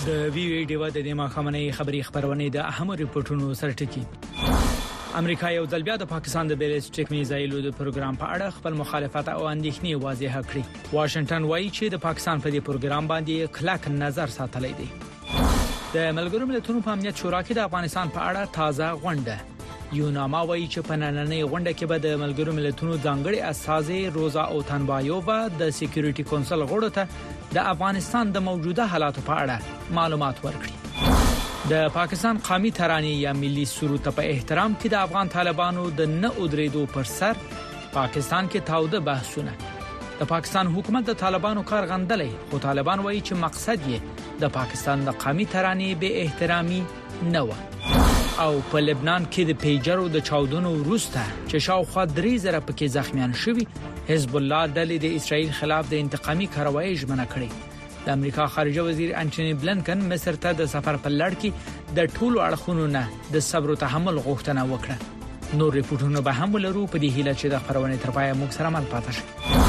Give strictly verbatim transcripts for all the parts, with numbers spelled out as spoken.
د وی وی ډیوا د دماغ خمنې خبري خبرونه د اهم ریپورتونو سرټکی امریکا یو ځل بیا د پاکستان د بیلسټیک میزایلو د پروګرام په اړه خپل مخالفت او اندېښنې واضح کړې. واشنگټن وایي چې د پاکستان په دې پروګرام باندې کلک نظر ساتلی دی. د ملګرو ملتونو په امنیت شورا کې د افغانستان په اړه تازه غونډه. یوناما وایي چې په نننۍ غونډه کې به د ملګرو ملتونو ځانګړي استازي روزا او تنبایووا د سکیورټي کونسل غړو ته د افغانستان د موجوده حالاتو په اړه معلومات ورکړي. د پاکستان قومي ترانې یا ملي سرود په احترام کې د افغان طالبانو د نه ودرېدو پر سر پاکستان کې تاوده بحثونه. د پاکستان حکومت د طالبانو کار غندلې، خو طالبان وایي چې مقصد یې د پاکستان د قومي ترانې به احترامي نه و. او په لبنان کې د پیجرو د چاودنو وروسته چې شاوخوا درې زره پکې زخمیان شوي، حزب الله ډلې د اسرائیل خلاف د انتقامي کاروایی ژمنه کړې. د امریکا خارجه وزیر انټونی بلنکن مصر ته د سفر په لړ کې د ټولو اړخونو نه د صبر او تحمل غوښتنه وکړه. نور ریپورتونه به هم ولرو په دې هیله چې د خبرونه تر پایه موږ سره مل پاتې شي.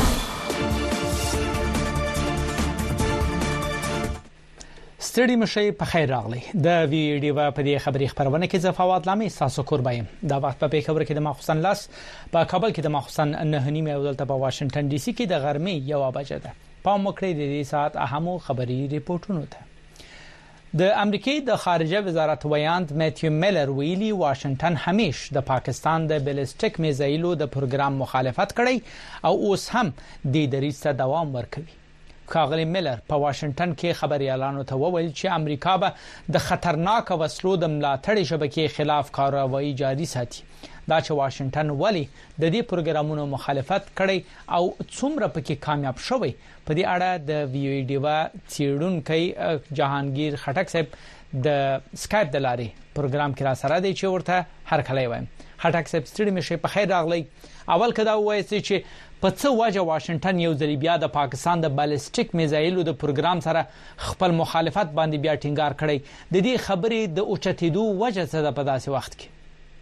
ستړي مشي په خیر راغلی. د ویډیو په دې خبري خبرونه کې زفاوات لامي ساسو قربایم. دا وخت په پیښور کې د مخصوصن لاس په کابل کې د مخصوصن نه نیمه او دلته په واشنگټن ډي سي کې د غرمې یو بجې ده. په مکرې د دې ساعت اهمو خبري ریپورتونو ته د امریکای د خارجه وزارت ویاند میتیو میلر ویلي واشنگټن همیش د پاکستان د بیلسټیک میزایلو د پروګرام مخالفت کړی او اوس هم د دریځ ته دوام ورکوي. کاغلی میلر په واشنگټن کې خبريالانو ته وویل چې امریکا به د خطرناک وسلو د ملاتړ شبکې خلاف کاروایی جاري ساتي. دا چې واشنگټن ولی د دې پروګرامونو مخالفت کړي او څومره پکې کامیاب شوی په دې اړه د ویډیو څېړونکو جهانگیر خټک صاحب د سکایپ د لارې پروګرام کې را سره دی چې ورته هر کله وایم. خټک صاحب ستړي مشه په خیر راغلی. اول کدا وایي چې په څه وجه واشنگټن یو ځل بیا د پاکستان د بالستیک میزایلو د پروګرام سره خپل مخالفت باندې بیا ټینګار کړی. د دې خبرې د اوچتېدو وجه څه ده په داسې وخت کې؟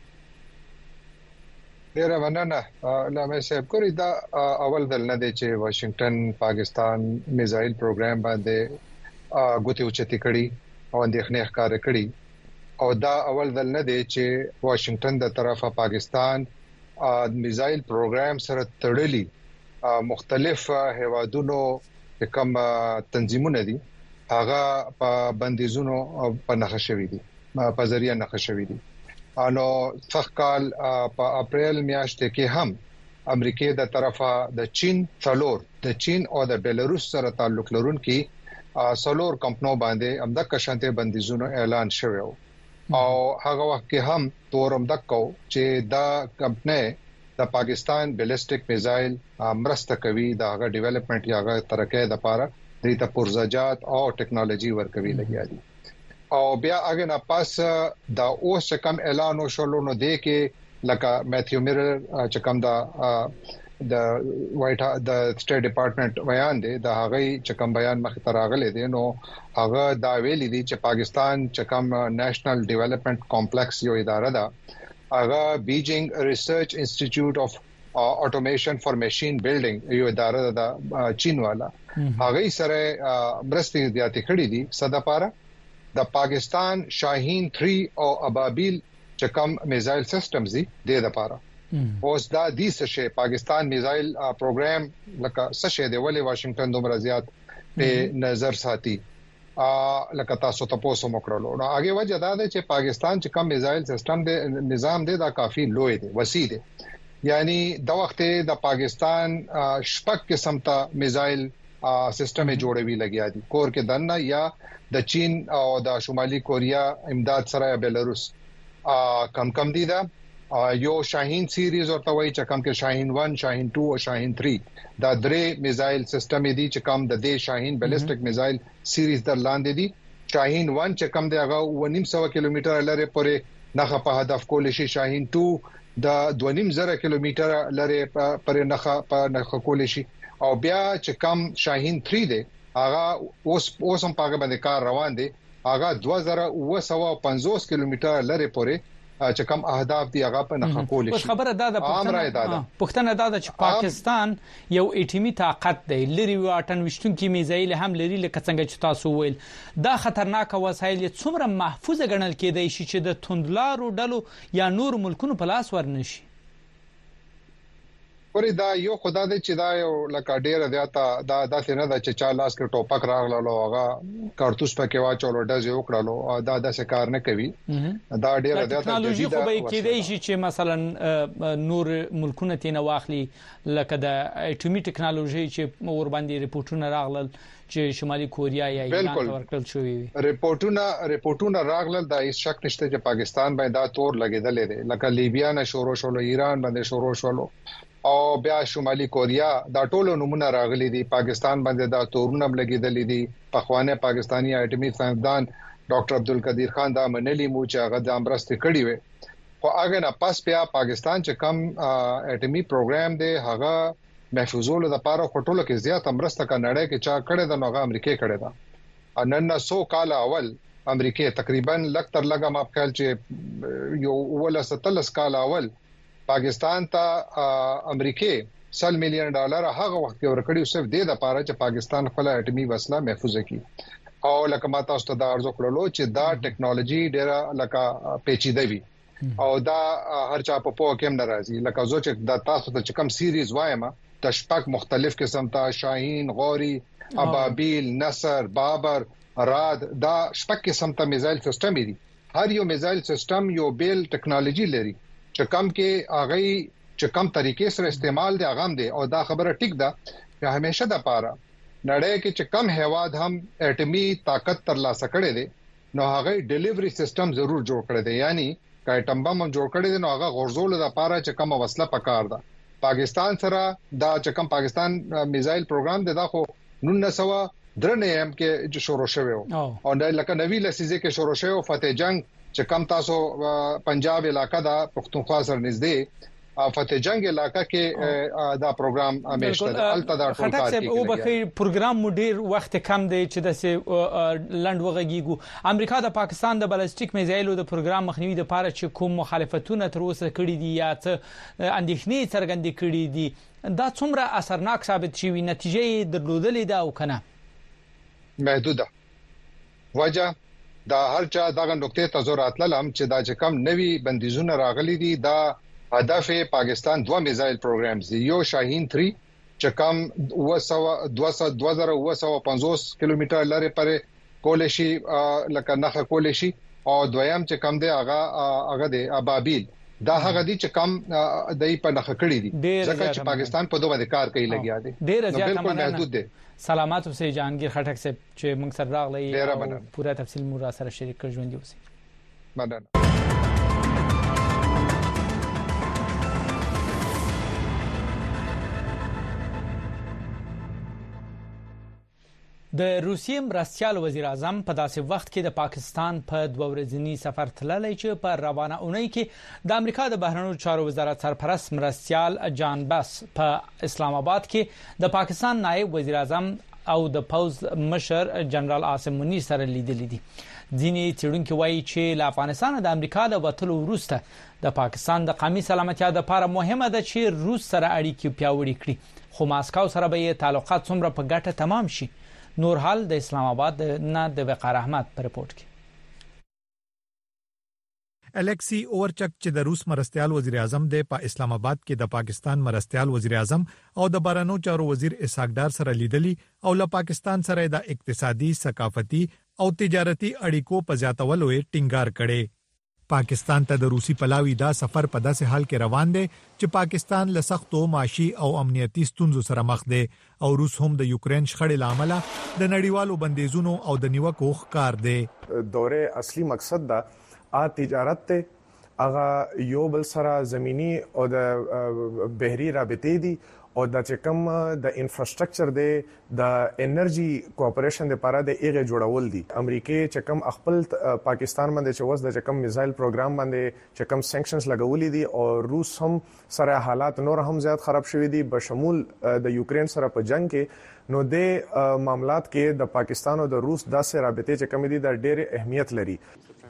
ډیره مننه. علامه صاحب کوي دا اول دل نه دی چې واشنگټن پاکستان میزایل پروګرام باندې غوته اوچتې کړي او اندېښنې ښکار کړي او دا اول دل نه دی چې واشنگټن د طرفه پاکستان میزایل پروګرام سره تړلي مختلف هوادونو کوم تنظیمونه دي هغه په بندیزونو په نخښوي دي په ذریعہ نخښوي دي. انو څخکال په اپریل میاشت کې هم امریکای د طرفه د چین څلور د چین او د بیلاروس سره تعلق لرونکي څلور کمپنیو باندې امدا کشانته بندیزونو اعلان شوی او هغه وخت کې هم تورم دکو چې دا کمپنی د پاکستان بیلسټیک میزایل مرسته کوي دا هغه ډیولپمنٹ یا هغه ترقه د لپاره د ته پرزاجات او ټیکنالوژي ورکوي لګیا دي. او بیا هغه نه پاس دا اوس کم اعلان وشولو نو دی کې لکه میتیو میلر چې کوم دا د وایټ د سټیټ ډپارټمنټ بیان دی دا هغه چې کوم بیان مخ ته راغلی دی نو هغه دا ویلي دی چې پاکستان چې کوم نېشنل ډیولپمنٹ کمپلیکس یو اداره ده هغه بیجینګ ریسرچ انسټیټیوټ اف اټومیشن فار ماشين بیلډینګ یو اداره ده چین والا هغه سره برستي زیاتې کړې دي صدپاره د پاکستان شاهین تھری او ابابیل چې کوم میزایل سیستمز دي د لپاره اوس دا د سشه پاکستان میزایل پروګرام لکه سشه دی ولې واشنگټن دومره زیات په نظر ساتي لکه تاسو ته پوسو مکرلو نو هغه وجه دا ده چې پاکستان چې کوم میزایل سیستم دی نظام دی دا کافي لوی دی وسیع دی یعنی د وخت د پاکستان شپږ قسم ته میزایل سیستم جوړوي لګیا دي کور کې دنه یا د چین او د شمالي کوریا امداد سره بیلاروس کم کم دي دا یو شاهین سیریز ورته وایي چې کم کې شاهین ون شاهین ټو او شاهین تھری دا درې میزایل سیستم دي چې کم د دې شاهین بیلسټیک میزایل سیریز در لاندې دي. شاهین ون چې کم دی هغه و نیم سو کیلومتر لري پورې نخه په هدف کول شي. شاهین ټو د دوه نیم زره کیلومتر لري پورې نخه په نخه کول شي او بیا چې کم شاهین تھری دی هغه اوس اوس هم پاګه باندې کار روان دی هغه دوه زره اوه سوه پنځوس کیلومتر لري پورې چې کوم اهداف دی هغه په نخښه کول شي. خبره دا ده پښتنه پښتنه دا ده چې پاکستان یو ایټمی طاقت دی، لري واټن وشتونکي میزایل هم لري، لکه څنګه چې تاسو ویل. دا خطرناک وسایل څومره محفوظ ګڼل کېدای شي چې د توندلارو ډلو یا نور ملکونو په لاس ورنشي؟ ورې دا یو خدای دې چې دا یو لکه ډیر زیاته دا داسې نه ده چې چا لاس کې ټوپک راغلو هغه کارتوس پکې واچولو ډز یو کړلو، دا داسې کار نه کوي. دا ډیر زیاته ټکنالوژي خو به کېدای شي چې مثلا نور ملکونه تینه واخلي، لکه د اټومي ټکنالوژي چې ور باندې ریپورتونه راغلل چې شمالي کوریا یا ایران ورکړل شوی وي. ریپورتونه ریپورتونه راغلل دا هیڅ شک نشته چې پاکستان باندې دا تور لګیدل دي، لکه لیبیا نه شروع شول، ایران باندې شروع شول او بیا شمالي کوریا، دا ټول نمونه راغلي دي. پاکستان باندې دا تورونه لګیدل دي. پخوانه پاکستانی اټومي ساينسدان ډاکټر عبدالقدیر خان دا منلی مو چې هغه د امرسته کړی وي، خو هغه نه پس بیا پاکستان چې کم اټومي پروګرام دی هغه محفوظولو لپاره خټولو کې زیات امرسته کناړه کې چا کړی د نوغه امریکای کړی دا. نن نه سو کال اول امریکای تقریبا لکتر لګه ما خیال چې یو ولا ستلس کال اول پاکستان ته امریکای سل میلیون ډالر هغه وخت کې ورکړي صرف د لپاره چې پاکستان خپل اټومي وسله محفوظ کړي. او لکه ما تاسو ته دا ارزو کړلو چې دا ټیکنالوژي ډیره لکه پیچیده وي او دا هر چا په پوهه کې ناراضي. لکه زه چې د تاسو ته کوم سیریز وایم د شپږ مختلف قسم ته شاهین، غوري، ابابیل، نصر، بابر، راد، دا شپږ قسم ته میزایل سیستم دي. هر یو میزایل سیستم یو بیل ټیکنالوژي لري چې کم کې هغه چې کم طریقې سره استعمال دی هغه دی. او دا خبره ټیک ده چې همیشه د پاره نړۍ کې چې کم هواد هم اټومي طاقت ترلاسه کړي دي نو هغه ډیلیوري سیستم ضرور جوړ کړي دي، یعنی کایټم بم هم جوړ کړي دي نو هغه غورځول د پاره چې کوم وسله پکار ده. پاکستان سره دا چې کوم پاکستان میزایل پروګرام دی دا خو نولس سوه درې هم کې شروع شوی او لکه نوی لسیزه کې شروع شوی. فتح جنگ چې کم تاسو پنجاب علاقہ دا پښتونخوا سره نږدې فتح جنگ علاقہ کې دا پروګرام همیشه د الته دا ټول کار کوي. او بخیر پروګرام مډیر وخت کم دی چې د لند وغږیږي. امریکا د پاکستان د بالستیک میزایلو د پروګرام مخنیوي لپاره چې کوم مخالفتونه تر اوسه کړي دي یا څه اندېښنې څرګندې کړي دي، دا څومره اثرناک ثابت شوی، نتیجې درلودلې ده او کنه؟ محدوده. وجه دا هر چا دغه نقطې ته زور اتللم چې دا چې کم نوي بندیزونه راغلي دي دا هدف پاکستان دوه میزایل پروګرامز دي. یو شاهین تھری چې کم دوه زره اوه سوه پنځوس کیلومتر لري پرې کول شي لکه نخه کول شي، او دویم چې کم دی هغه هغه دی ابابیل، دا هغه دي چې کم دای په نخه کړی دي ځکه چې پاکستان په دوه کار کوي لګیا دي. ډیر زیات محدود دي. سلامات اوسئ جهانگیر خټک صاحب چې موږ سره راغلی او پوره تفصیل مو را سره شریک کړ. ژوند دي اوسئ. مننه. د روسیې مرستیال وزیر اعظم په داسې وخت کې د پاکستان په دوه ورځنی سفر تللی چې په روانه اونۍ کې د امریکا د بهرنیو چارو وزارت سرپرست مرستیال جان بس په اسلام آباد کې د پاکستان نائب وزیر اعظم او د پوز مشر جنرال عاصم منیر سره لیدلې دي. ځینې څېړونکي وایي چې له افغانستان د امریکا د وټلو وروسته د پاکستان د قومي سلامتیا لپاره مهمه ده چې روس سره اړیکې پیاوړې کړي، خو ماسکو سره به یې تعلقات څومره په ګټه تمام شي. نور حال د اسلام آباد نه د وقار احمد پر رپورت کې. الیکسی اورچک چې د روس مرستیال وزیر اعظم دی په اسلام آباد کې د پاکستان مرستیال وزیر اعظم او د بهرنیو چارو وزیر اسحاق ډار سره لیدلی او له پاکستان سره د اقتصادي، ثقافتي او تجارتي اړیکو په زیاتولو یې ټینګار کړي. پاکستان ته د روسي پلاوی دا سفر په داسې حال کې روان دی چې پاکستان له سختو معاشي او امنیتي ستونزو سره مخ دی او روس هم د یوکرين شخړې لامل د نړیوالو بندیزونو او د نیوکو ښکار دی. دوره اصلي مقصد دا ا تجارت ته هغه یو بل سره زمینی او د بحري رابطې دي او د چکم د انفراستراکچر دی د انرژي کوآپریشن لپاره د ایغه جوړول دي. امریکای چکم خپل پاکستان باندې چې وس د چکم میزایل پروګرام باندې چکم سانکشنز لګولې دي او روس هم سره حالات نور هم زیات خراب شوي دي بشمول د یوکرين سره په جنگ کې. نو د معاملات کې د پاکستان او د روس داسې رابطې چې کوم دي د ډېر اهمیت لري.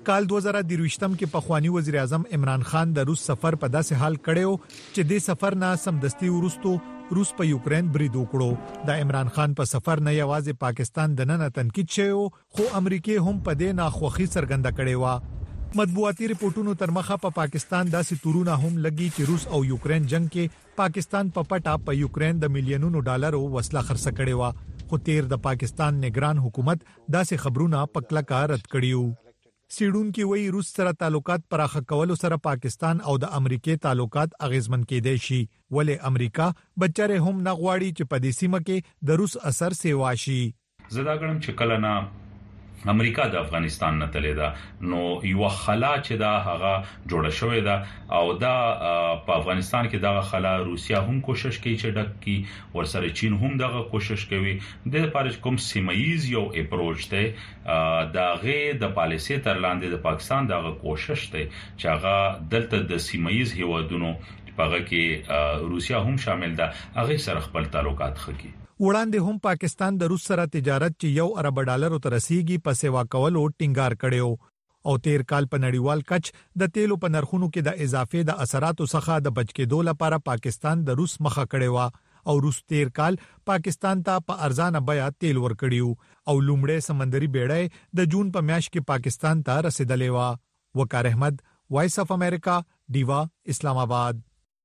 کال دوه زره درويشتم کې پخوانی وزیر اعظم عمران خان د روس سفر په داسې حال کړو چې د سفر نه سمدستي ورستو روس په یوکرين برید وکړو د عمران خان په سفر نه یوازې پاکستان د نن تنقید شوی خو امریکای هم په دې ناخوخي څرګنده کړې و مطبوعاتي ریپورتونو تر مخه په پا پاکستان داسې تورونه هم لګي چې روس او یوکرين جنگ کې پاکستان په پټه په یوکرين د میلیونونو ډالرو وسله خرڅ کړې و خو تیر د پاکستان نگران حکومت داسې خبرونه په کلکه رد کړیو سیډون کې وایي روس سره تعلقات پراخه کولو سره پاکستان او د امریکای تعلقات اغیزمن کېدای شي ولې امریکا بچره هم نه غواړي چې په دې سیمه کې د روس اثر سیوا شي زدا ګرم چې کله نه امریکا د افغانستان نه تللی دا نو یو خلا چې دا هغه جوړه شوې ده او دا په افغانستان کې دا خلا روسیا هم کوشش کوي چې ډک کی ورسره چین هم دغه کوشش کوي د لپاره کوم سیمایز یو اپروچ ته دا غي د پالیسي تر لاندې د پاکستان دغه کوشش ته چې هغه دلته د سیمایز هیوادونو په کې روسیا هم شامل ده هغه سره خپل تعلقات خکې وړاندې هم پاکستان د روس سره تجارت چې یو ارب ډالر تر رسیدي په سیوا کولو ټینګار کړو او تیر کال په نړیوال کچ د تیلو په نرخونو کې د اضافه د اثراتو څخه د بچ کېدو لپاره پاکستان د روس مخه کړو او روس تیر کال پاکستان ته په ارزانه بیا تیل ورکړیو او لومړی سمندري بیړۍ د جون په میاشت کې پاکستان ته رسیدلې و وقار احمد وایس اف امریکا دیوا اسلام آباد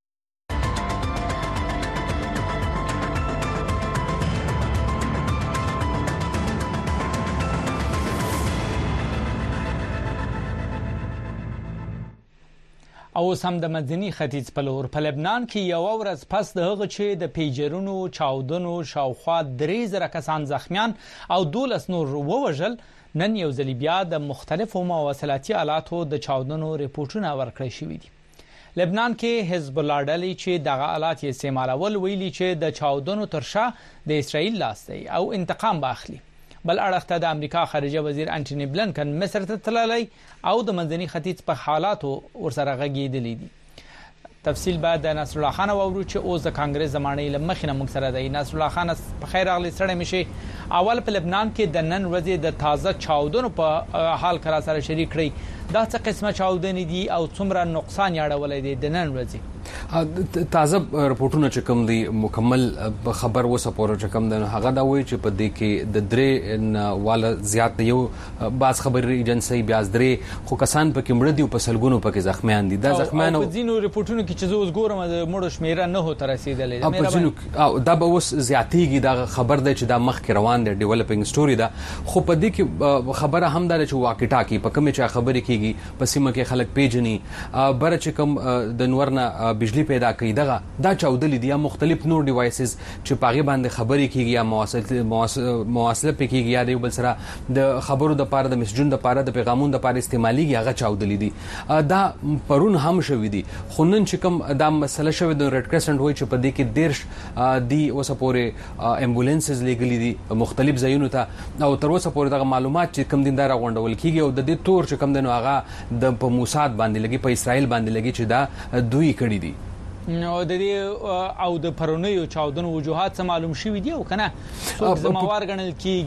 او سم د مدني ختیځ په لور په لبنان کې یو ورځ پس د هغه چې د پیجرونو چاودنو شاوخوا درې زره کسان زخمیان او دولس نور ووژل نن یو ځل بیا د مختلفو مواصلاتي آلاتو د چاودنو ریپورتونه ورکړل شوي دي لبنان کې حزب الله ډلې چې دغه آلات یې استعمالول ویلي چې د چاودنو ترشا د اسرائیل لاس دی او انتقام باخلي بل اړخته د امریکا خارجه وزیر انټونی بلنکن مصر ته تللی او د منځني ختیځ په حالاتو ورسره غږیدلی دي تفصیل بعد د نصر الله خان او ورو چې اوس د کانګرس زمانه لمخنه موږ سره دی نصر الله خان په خیر اغلی سره مشي اول په لبنان کې د نن ورځې د تازه چاودنو په حال کرا سره شریک کړي دا څه قسمه چاودنې دي او څومره نقصان یاړولې دي د نن ورځې تازه رپورټونه چې کوم دي مکمل خبر وسپورو چې کوم د هغه دا وایي چې په دې کې د درې والا زیات یو باز خبري ایجنسی بیا درې خو کسان په کې مړ دي او په سلګونو په کې زخمیان دي دا زخمیان او په ځینو رپورټونو کې چې زه ګورم د مړو شمیره نه هو تر رسیدلې په ځینو او دا به اوس زیاتېږي دا خبر دی چې دا مخ کې روان دی ډیولپینګ سټوري دا خو په دې کې خبره هم ده چې واقع ټاکي په کومه چې خبرې کیږي په سیمه کې خلک پیجني بر چې کوم د نورنا بجلی پیدا کوي دغه دا چاودل دي یا مختلف نور ډیوایسز چې پاغي باندې خبرې کیږي یا مواصله مواصله پکېږي یا د بل سره د خبرو د پاره د مسجون د پاره د پیغامونو د پاره استعمالي هغه چاودل دي دا پرون هم شوې دي خو نن چې کوم دا مسله شوې د ریډ کرسنټ وای چې په دې کې دیرش دی اوسه پورې امبولانسز لګلې دي مختلف ځایونو ته او تر اوسه پورې دغه معلومات چې کم دیندار غونډول کیږي او د دې تور چې کم دنو هغه د په موساد باندې لګي په اسرائیل باندې لګي چې دا دوی کړی دي نو د دې او د پرونیو چاودنو وجوهات څه معلوم شوي دي او کنه څوک زموار غنل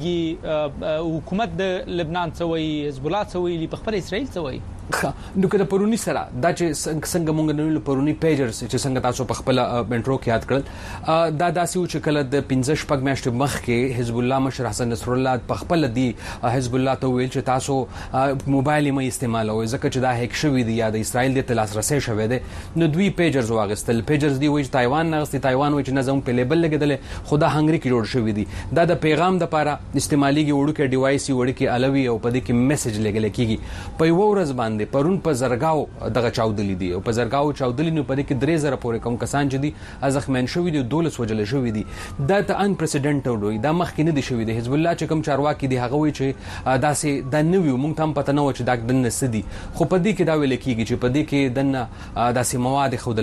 کیږي حکومت د لبنان څوي حزب الله څوي په خبر اسرائیل څوي نو کله پرونی سره دا چې څنګه مونږ نن پرونی پیجرز چې څنګه تاسو په خپل بنټرو کې یاد کړل دا داسې و چې کله د پنځه شپږ میاشتې مخ کې حزب الله مشر حسن نصر الله په خپل دی حزب الله ته ویل چې تاسو موبایل مې استعمالوي ځکه چې دا هیک شوی دی یا د اسرائیل د تلاس رسې شوی دی نو دوی پیجرز واغستل پیجرز دی وایي تایوان نه غستي تایوان وایي چې نظم په لیبل لګیدل خدا هنګری کې جوړ شوی دی دا د پیغام د لپاره استعماليږي وړو کې ډیوایس وړو کې الوی او په دې کې میسج لګل کیږي په یو ورځ باندې پرون په زرګاو دغه چاودلې دي او په زرګاو چاودلې نو په دې کې درې زره پورې کوم کسان چې دي ازخمن شوی دي دولس وجل شوی دي دا ته ان پریسیډنټ وي دا مخکې نه دي شوی دي حزب الله چې کوم چارواکي دي هغه وی چې داسې د نوې مونږ تم پته نه و چې دا دنه سدي خو په دې کې دا ویل کېږي چې په دې کې دنه داسې مواد خودل شو چې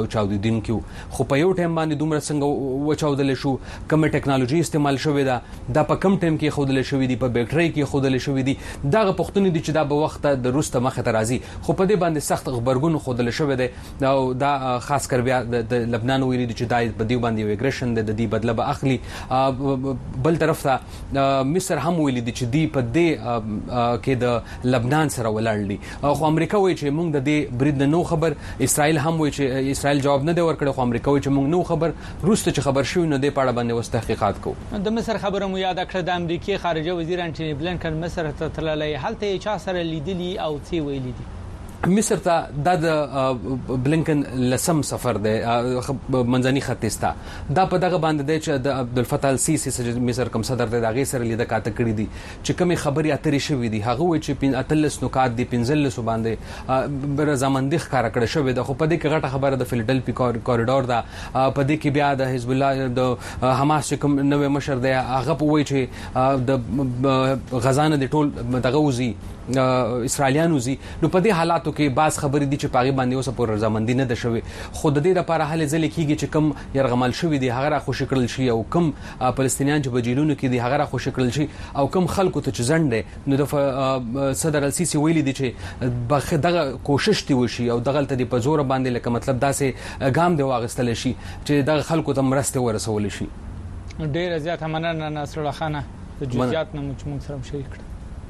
چاودیدونکو خو په یو ټیم باندې دومره څنګه وچاودل شو کوم ټیکنالوژي استعمال شوې ده دا په کم ټیم کې خودل شوې دي په بیټرۍ کې خودل شوې دي دغه پښتون دي چې دا په وخت د روسته مخه ته راځي خو په دې باندې سخت خبرګون خودل شوې ده او دا خاص کر بیا د لبنان ویلي چې دا په دې باندې یو اګریشن د دې بدله به اخلي بل طرف ته مصر هم ویلي چې دی په دې کې د لبنان سره ولاړ دي خو امریکا وایي چې موږ د دې برید نو خبر اسرائیل هم وایي چې اسرائیل جواب نه دی ورکړی خو امریکا وایي چې موږ نو خبر روسته چې خبر شوی نو د پاړه باندې وس تحقیقات کوو د مصر خبره مو یاد کړه د امریکای خارجه وزیر انټونی بلنکن مصر ته تللی هلته چا سره لیدلی او څه ویلي دي مصر ته د بلنکن لسم سفر دی منځني خط استا دا په دغه باندې دی چې د عبدالفتاح السیسی چې مصر کوم صدر دی دغه سره لیده کاته کړی دي چې کومي خبري اترې شوې دي هغه وایي چې اتلس نکات دي پنځلس باندې رضامندي ښکارا کړی شوې ده خو په دې کې غټه خبره د فیلډلفي کوریډور ده په دې کې بیا د حزب الله د حماس کوم نوې مشر دی هغه وایي چې د غزا نه د ټول دغه وزي اسرائیلیانو زی نو په دې حالاتو کې بعض خبرې دي چې پاغي باندې اوسه پر رضامندي نه ده شوی خو د دې لپاره هله ځل کېږي چې کم يرغمل شوی دي هغه را خوشی کړل شي او کم فلسطینیان چې بجیلونو کې دي هغه را خوشی کړل شي او کم خلکو ته چې ځنډ نو د صدر السیسی ویلي دي چې دغه کوشش دی وشي او دغه ته په زور باندې لکه مطلب داسې ګام دی واغستل شي چې دغه خلکو ته مرسته ورسول شي ډیر زیات مننه نصر الله خان د جزئیات نه موږ سره شریک کړ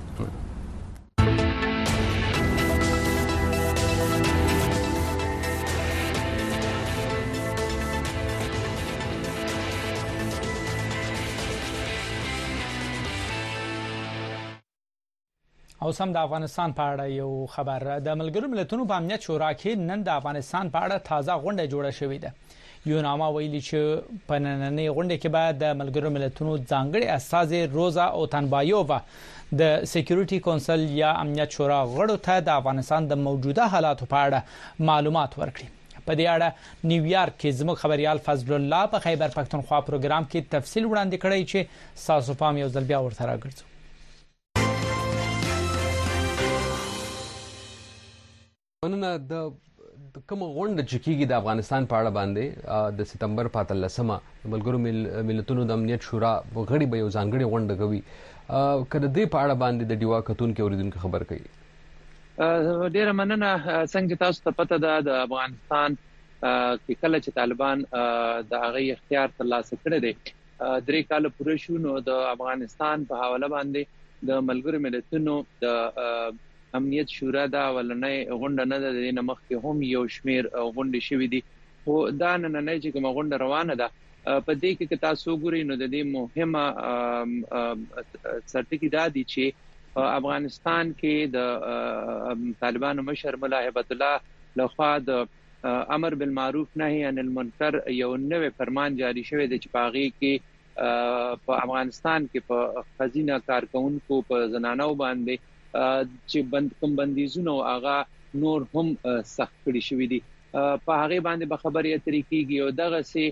او سم د افغانستان په اړه یو خبر د ملګرو ملتونو په امنیت شورا کې نن د افغانستان په اړه تازه غونډه جوړه شوې ده یو نامه ویلي چې په نننۍ غونډه کې بعد د ملګرو ملتونو ځانګړي استاذ روزا او تنبایووا د سکیورټي کونسل یا امنیت شورا غړو ته د افغانستان د موجوده حالاتو په اړه معلومات ورکړي په دې اړه نیویارک کې زموږ خبريال فضل الله په خیبر پښتونخوا پروګرام کې تفصیل وړاندې کړی چې تاسو پام یو ځل بیا ورته راګرځو مننه د کوم غونډه چې کیږي د افغانستان په اړه باندې د سپتمبر په اتلسمه ملګرو ملتونو د امنیت شورا غړي به یو ځانګړي غونډه کوي کله دې په اړه باندې د ډیوا کتون کې اوریدونکو خبر کوي ډیره مننه څنګه تاسو ته پته ده د افغانستان کې کله چې طالبان د هغه اختیار ترلاسه کړی دی درې کال پوره شو نو د افغانستان په حواله باندې د ملګرو ملتونو د امنیت شورا دا ولنې غونډه نه ده د نمخ کې هم یو شمیر غونډې شوې دي خو دا نه نه چې کومه غونډه روانه ده په دې کې تاسو ګورئ نو د دې مهمه سرټکی دا دي چې افغانستان کې د طالبانو مشر مولا هیبت الله لخوا د امر بالمعروف نهي عن المنکر یو نوې فرمان جاری شوی دی چې پاغي کې په افغانستان کې په خزینه کارکونکو په زنانو باندې چې بند کوم بندیزونه او هغه نور هم سخت کړي شوې دي په هغه باندې به خبرې اترې کیږي او دغه سي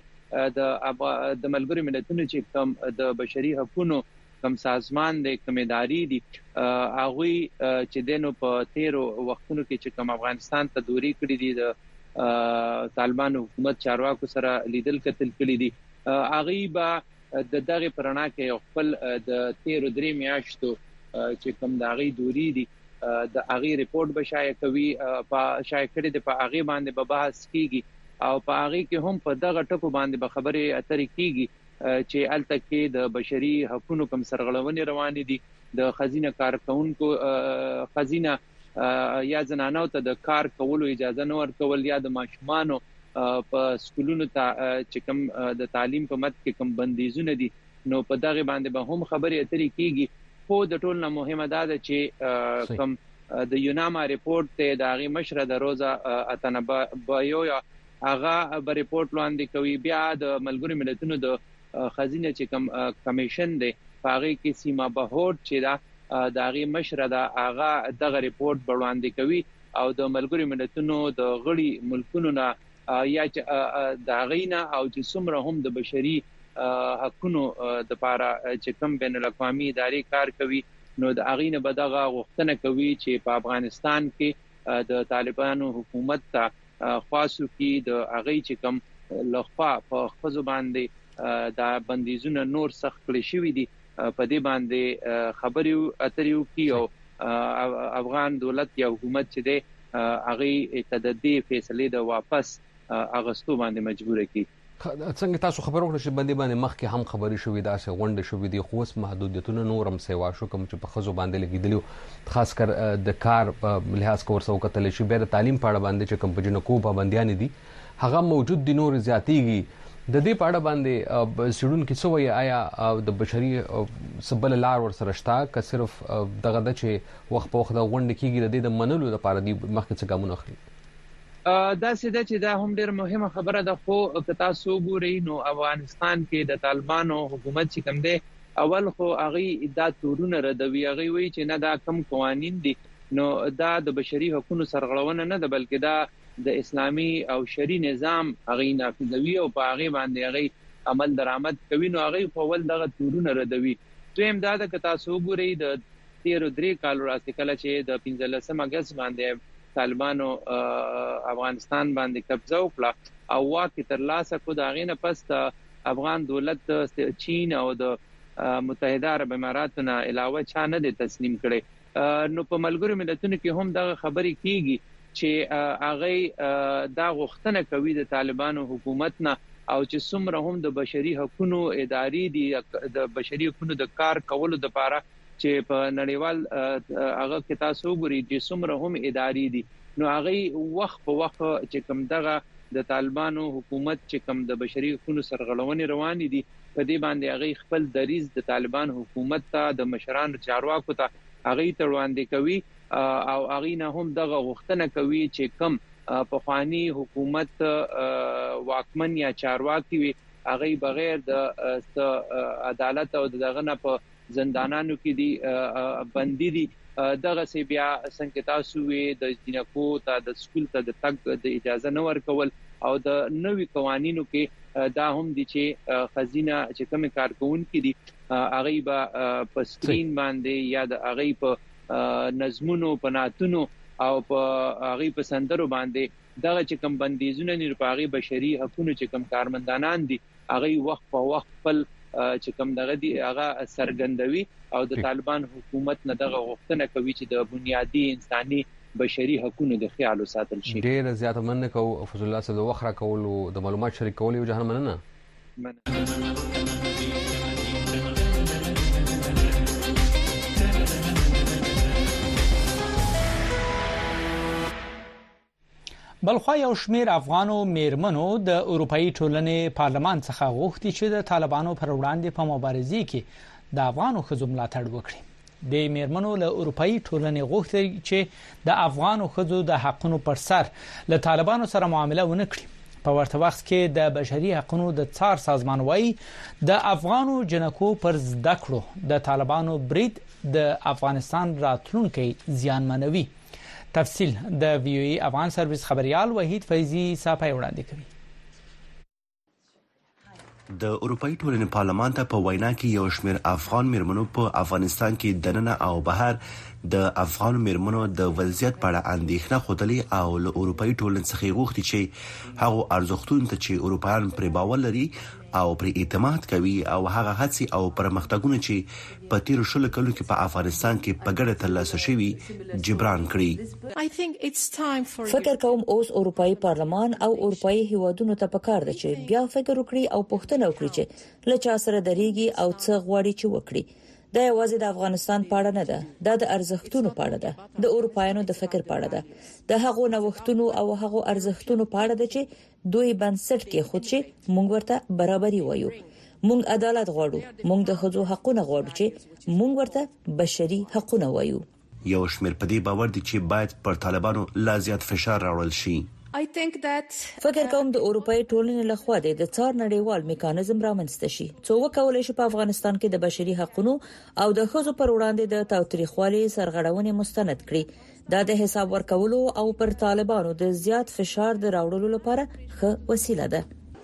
د د ملګرو ملتونو چې کوم د بشري حقوقو کوم سازمان د کمیداري دي هغه چې دنو په تیرو وختونو کې چې کوم افغانستان ته دوری کړی دي د طالبان حکومت چارواکو سره لیدل کتل کړی دي هغه به د دغه پرانا کې خپل د تیرو درې میاشتو چې کوم داغي دوری دي د اغي ریپورت به شایع کوي په شایع کړي د په اغي باندې به بحث کیږي او په اغي کې هم په دغه ټکو باندې به خبرې اترې کیږي چې الته کې د بشري حقوقو کوم سرغړونې روانې دي د خزینه کارکونکو خزینه یا زنانو ته د کار کولو اجازه نه ورکول یا د ماشومانو په سکولونو ته چې کوم د تعلیم په مت کې کوم بندیزونه دي نو په دغه باندې به هم خبرې اترې کیږي خو د ټول نه مهمه ده چې کوم د یوناما ریپورت ته د هغه مشره د روزا اتنبایو هغه به ریپورت وړاندې کوي بیا د ملګرو ملتونو د خزینه چې کوم کمیشن دی هغه کې سیما بهور چې دا د هغه مشره د هغه دغه ریپورت وړاندې کوي او د ملګرو ملتونو د غړي ملکونو نه یا د هغه نه او چې څومره هم د بشري حقونو د لپاره چې کوم بین الاقوامي ادارې کار کوي نو د اغینه بدغه غوښتنه کوي چې په افغانستان کې د طالبانو حکومت ته خاصو کې د اغي چې کم لخوا په خزو باندې دا بندیزونه نور سخت کړی شوی دي په دې باندې خبرو اتریو کې او افغان دولت یا حکومت چې د اغي تددي فیصله د واپس اغستو باندې مجبور کی. څنګه تاسو خبرو کړئ چې باندې باندې مخ کې هم خبري شوې دا چې غونډه شوې دي خو اوس محدودیتونه نورم سیوا شو کوم چې په خزو باندې لګیدلو خاص کر د کار په لحاظ کور سو کتل شي به د تعلیم پاړه باندې چې کوم په جنکو پابندیان دي هغه موجود دي نور زیاتېږي د دې پاړه باندې سړون کې څه وایي آیا د بشري سبل لار ور سره شتا که صرف دغه د چې وخت په وخت د غونډه کېږي د دې منلو لپاره دی مخکې څه ګامونه اخلي. دا سیده چې دا هم ډېر مهمه خبره ده خو که تاسو ګورئ نو افغانستان کې د طالبانو حکومت چې کوم دی اول خو هغه دا تورونه ردوي هغه وی چې نه دا کم قوانين دي نو دا د بشري حقوقو سرغړونه نه ده بلکې دا د اسلامي او شرعي نظام هغه نافذوي او په هغه باندې هغه عمل درآمد کوي نو هغه په ول دغه تورونه ردوي. دویم دا د که تاسو ګورئ د تیر درې کال راځي کله چې د پنځلسم اگست باندې طالبانو افغانستان باندې قبضه وکړه او واکه تر لاسه کو دا غینه پس افغان دولت چین او د متحده عرب اماراتو نه علاوه چا نه د تسلیم کړي نو په ملګرو ملتونو کې هم دا خبرې کیږي چې هغه دا غوښتنه کوي د طالبانو حکومت نه او چې څومره هم د بشري حقوقو اداري دي د بشري حقوقو د کار کولو لپاره چې په نړیوال هغه کې تاسو ګورئ چې څومره هم اداري دي نو هغه وخت په وخت چې کوم دغه د طالبانو حکومت چې کوم د بشري حقوقو سرغړونې روان دي په دې باندې هغه خپل دریز د طالبان حکومت ته د مشرانو چارواکو ته هغه تړواندې کوي او هغه نه هم دغه غوښتنه کوي چې کوم په خواني حکومت واکمن یا چارواکي وي هغه بغیر د عدالت او دغه نه په زندانانو کې دي بندي دي دغه سی بیا څنګه تاسو وي د جنکو ته د سکول ته د تګ د اجازه نه ورکول او د نوې قوانینو کې دا هم دي چې خزینه چې کوم کارکون کې دي هغه به په سکرین باندې یا د هغه په نظمونو په ناتونو او په هغه په سندرو باندې دغه چې کوم بندیزونه نه په هغه بشري حقوقو چې کوم کارمندانان دي هغه وخت په وخت خپل چې کوم دغه دی هغه سرګندوي او د طالبان حکومت نه دغه غوښتنه کوي چې د بنیادی انساني بشري حقوقو د خیال ساتل شي. ډېر زیات مننه کوم فضل الله صاحب د وخت را کول او د معلومات شریکول یو جهان مننه. بلخوا یو شمیر افغانو میرمنو د اروپאי ټولنې پارلمان څخه غوښتي چې د طالبانو پر وړاندې په مبارزه کې د افغانو ښځو ملاتړ وکړي. د میرمنو له اروپאי ټولنې غوښتي چې د افغانو ښځو د حقوقو پر سر له طالبانو سره معامله ونه کړي. په ورته وخت کې د بشري حقوقو د څار سازمان وايي د افغانو جنکو پر زده کړو د طالبانو برید د افغانستان راتلونکي زیانمنوي. تفصیل د وی او ای افغان سرویس خبريال وحید فیضی صاحب وړاندې کوي. د اروپאי ټولنې پارلمان ته په وینا کې یو شمېر افغان میرمنو په افغانستان کې دننه او بهر د افغان میرمنو د وضعیت په اړه اندېښنه خوده او له اروپאי ټولنې څخه غوښتي چې هغه ارزښتونه ته چې اروپایان پر باور لري او پر اعتماد کوي او هغه هڅې او پرمختګونه چې په تیر شلو کلونو کې په افغانستان کې په ګډه ترلاسه شوي جبران کړي. فکر کوم اوس اروپאי پارلمان او اروپאי هیوادونو ته پکار دي چې بیا فکر وکړي او پوښتنه وکړي چې لچا سره درېږي او څه غواړي چې وکړي. دا یوازې د افغانستان په اړه نه ده، دا د ارزښتونو په اړه ده، د اروپایانو د فکر په اړه ده، د هغو نوښتونو او هغو ارزښتونو په اړه ده چې دوی بنسټ کې خود چې موږ ورته برابرۍ وایو، موږ عدالت غواړو، موږ د ښځو حقوقونه غواړو چې موږ ورته بشري حقوقونه وایو. یو شمېر په دې باور دي چې باید پر طالبانو لا زیات فشار راوړل شي. فکر کوم د اروپאי ټولنې لخوا د څار نړیوال میکانیزم رامنځته شي څو وکولای شي په افغانستان کې د بشري حقوقو او د ښځو پر وړاندې د تاوتریخوالي سرغړونې مستند کړي. دا د حساب ورکولو او پر طالبانو د زیات فشار د راوړلو لپاره ښه وسیله ده.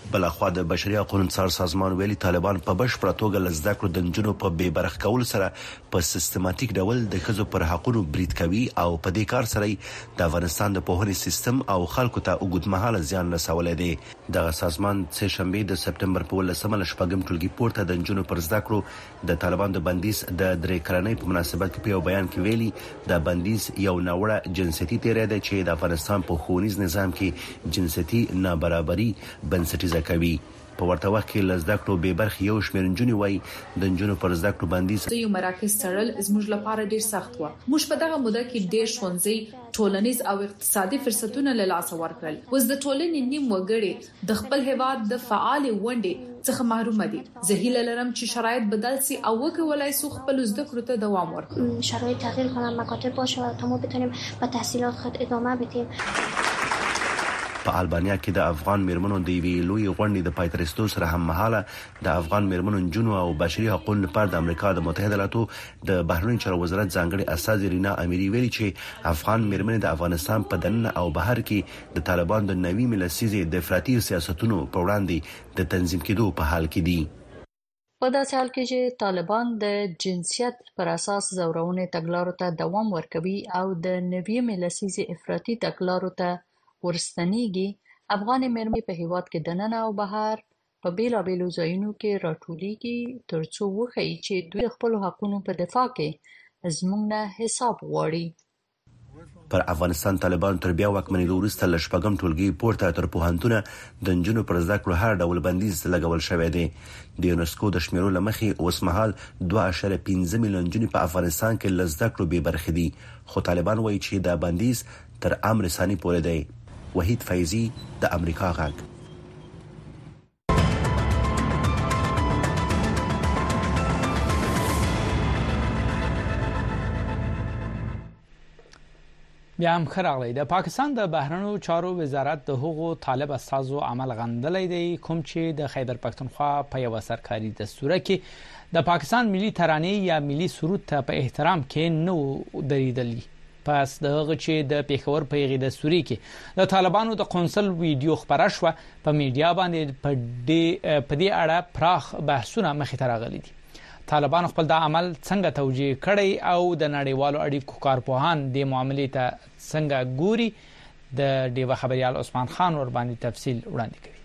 بلخوا د بشري حقوقو څار سازمان ویلي طالبان په بشپړه توګه لزده کړو د جنونو په بے برخ کول سره په سیستماتیک ډول د خزو پر حقوقو برید کوي او په دې کار سره د افغانستان د پوهنې سیستم او خلکو ته اوږدمهاله زیان رسولای دی. د سازمان سه شنبه د سپټمبر په ولسمه شپږم ټولګي پورته د جنونو پر زده کړو د طالبان د بندیز د درې کلنۍ په مناسبت کې په بیان کې ویلي د بندیز یو نوړه جنسيتي تیری دی چې د افغانستان په ښوونیز نظام کې جنسيتي نابرابري بنسټیزه کوي. په ورته وخت کې لزده کړو به برخه یو شمېر نجونې وای د نجونو پر زده کړو باندې یو مراکز تړل زموږ لپاره ډیر سخت و. موږ په دغه موده کې ډیر ښوونځي ټولنیز او اقتصادي فرصتونه له لاسه ورکړل. اوس د ټولنې نیم وګړي د خپل هیواد د فعال ونډې څخه محروم دي. زه هیله لرم چې شرایط بدل شي او وکولای سو خپل زده کړو ته دوام ورکړو. شرایط تغییر کنه، مکاتب باشه تا ما بتونیم به تحصیلات خود ادامه بدیم. په البانیا کې د افغان میرمنو د ویلوی غونډې د پایترستو سره هم مهاله د افغان میرمنو جنو او بشري حقوقو لپاره د امریکا د متحده ایالاتو د بهرنی چارو وزارت ځانګړي استاذ رینا اميري ویلي چې افغان میرمنې د افغانستان په دننه او بهر کې د طالبان د نوي ملسیزي د افراطي سیاستونو په وړاندې د تنظیم کېدو په حال کې دي. په داسې حال کې چې طالبان د جنسیت پر اساس زورونې تګلارو ته دوام ورکوي او د نوي ملسیزي افراطي تګلارو ته ورستنیږي، افغان میرمنې په هیواد کې دننه او بهر په بیلابیلو ځایونو کې راټولیږي ترڅو وښیي چې دوی خپل حقوقو په دفاع کې زموږ نه حساب غواړي. پر افغانستان طالبان تر بیا واکمنۍ وروسته ل شپږم ټولګي پورته تر پوهنتونه د نجونو پر زده کړو هر ډول بندیز لګول شوی دی. د یونسکو د شمیرو لمخې اوس مهال دوه اعشاریه پنځه میلیون نجونې په افغانستان کې ل زده کړو بې برخې دي، خو طالبان وایي چې دا بندیز تر امر ثاني پورې دی. وحید فیضی د امریکا غږ. بیا هم خراغلی د پاکستان د بهرنیو چارو وزارت د هغو طالب استازو عمل غندلې دی کوم چې د خیبر پښتونخوا په یو سرکاري دستور کې د پاکستان ملي ترانې یا ملي سرود ته په احترام کې نو دریدلی. پس دغه چې د پیښور په یغې دستوري کې د طالبانو د قونسل ویډیو خبره شو په میډیا باندې په دې په دې اړه پراخ بحثونه مخې ته راغلي دي. طالبان خپل د عمل څنګه توجیه کړي او د نړیوالو اړیکو کارپوهان د معاملې ته څنګه ګوري، د ډیوه خبريال عثمان خان ور باندې تفصیل وړاندې کوي.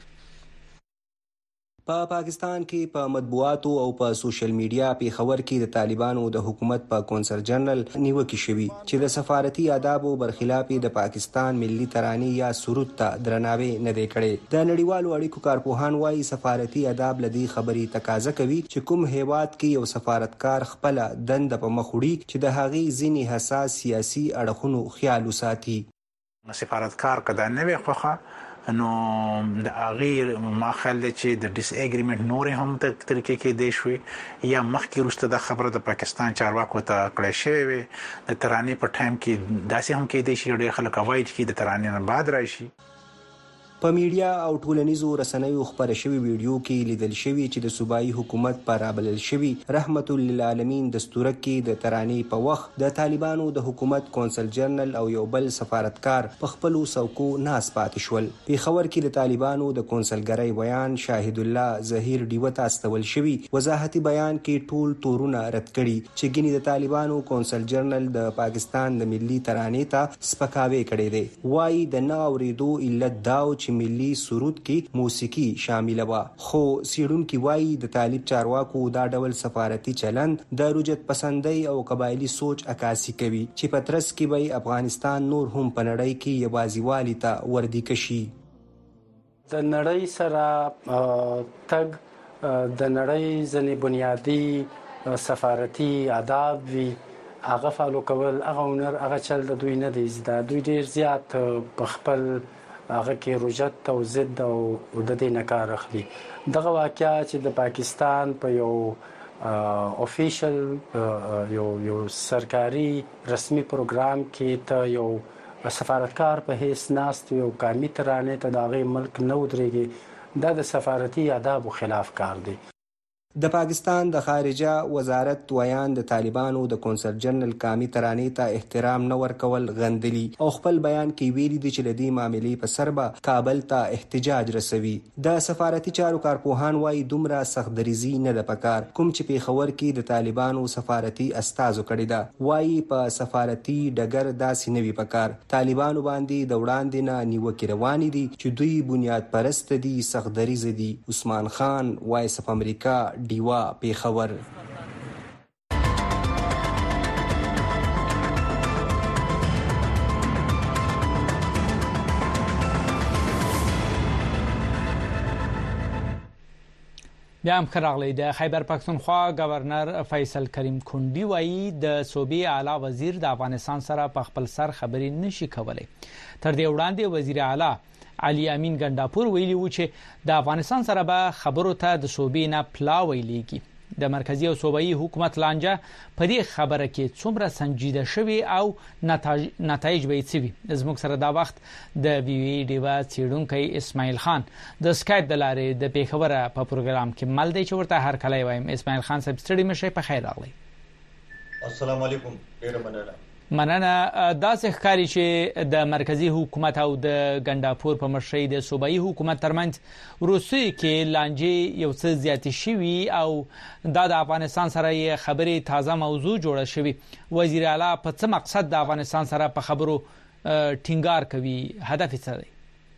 په پا پاکستان کې په پا مطبوعاتو او په سوشل میډیا په خبر کې د طالبانو د حکومت په کونسل جنرال نیوکه شوی چې د سفارتي آدابو برخلاف د پاکستان ملي ترانې یا سرود ته درناوی نه دی کړی. د نړیوالو اړیکو کارپوهان وايي سفارتي آداب لدی خبري تقاضا کوي چې کوم هیواد کې یو سفارتکار خپل دند په مخ وړي چې د هغې ځینی حساس سیاسي اړخونو خیال وساتي. سفارتکار کدا نه وي خوخه نو د اغیر ماخل چې د ډیس اګریمنت نورې هم تر طریقې کې دی شوی یا مخکې وروسته د خبره د پاکستان چارواکو ته کړی شوی وي د ترانې په ټایم کې داسې هم کې دی چې ډېر خلک وایي چې د ترانې نه بعد راشي. په میډیا او ټولنیزو رسنیو خبره شوی ویډیو کې لیدل شوی چې د صوبایي حکومت پر رابلل شوی رحمت للعالمین دستور کې د ترانې په وخت د طالبانو د حکومت کونسل جنرال او یو بل سفارتکار په خپل سوکو ناس پاتې شول. په خبر کې د طالبانو د کونسلګری بیان شاهد الله ظهیر ډیوه تاستول شوی وضاحتي بیان کې ټول تورونه رد کړي چې ګینی د طالبانو کونسل جنرال د پاکستان د ملي ترانې ته سپکاوی کړي دی. وايي د نه اوریدو علت داو چې ملي سرود کې موسیقي شامل و، خو سیډونکو وايي د طالب چارواکو دا ډول سفارتي چلند د رجت پسندۍ او قبایلی سوچ عکاسي کوي چې پترس کې به افغانستان نور هم په نړۍ کې یوازیوالي ته وردی کشي. د نړۍ سره تګ د نړۍ ځنې بنیادی سفارتي آداب وی هغه فالو کول هغه هنر هغه چل د دوی نه دی زده. دوی ډیر زیات په خپل هغه کې رجت او ضد او د دې نه کار اخلي. دغه واقعیا چې د پاکستان په یو افیشل یو یو سرکاري رسمي پروګرام کې ته یو سفارتکار په هیڅ ناست یو قومي ترانې ته د هغې ملک نه ودرېږي، دا د سفارتي آدابو خلاف کار دی. د پاکستان د خارجه وزارت ویان د طالبانو د کونسل جنرال کامی ترانې ته احترام نه ورکول غندلي او خپل بیان کې ویلي دي چې د دې معاملې په سر به کابل ته احتجاج رسوي. د سفارتي چارو کارپوهان وايي دومره سختدریزي نه ده پکار کوم چې پیښور کې د طالبانو سفارتي استازو کړی ده. وايي په سفارتي ډګر داسې نه وي پکار. طالبانو باندې د وړاندې نه نیوکې روانې دي چې دوی بنیاد پرست دي، سختدریز دي. عثمان خان، وایس اف امریکا، ډیوا، پیښور. بیا هم خراغلی د خیبر پښتونخوا گورنر فیصل کریم کونډي وایي د صوبې اعلی وزیر د افغانستان سره په خپل سر خبرې نشي کولای. تر دې وړاندې وزیر اعلی علي امین ګنداپور ویلي و چې د افغانستان سره به خبرو ته د صوبې نه پلا ویلېږي. د مرکزی او صوبایي حکومت لانجه په دې خبره کې څومره سنجیده شوی او نتایج به یې وي. زموږ سره دا وخت د وی وی ډیوا څېړونکی اسماعیل خان د سکایپ د لارې د پیښور په پروګرام کې مل دی چې ورته هر کله وایم. اسماعیل خان صاحب ستړي مشه، په خیر راغلی. السلام علیکم. ډیر مننه. مننه. داسې ښکاري چې د مرکزی حکومت او د ګنداپور په مشرۍ د صوبایي حکومت ترمنځ روسي کې لانجې یو څه زیاتې شوي او دا د افغانستان سره یې خبرې تازه موضوع جوړه شوي. وزیر اعلی په څه مقصد د افغانستان سره په خبرو ټینګار کوي؟ هدف یې څه دی؟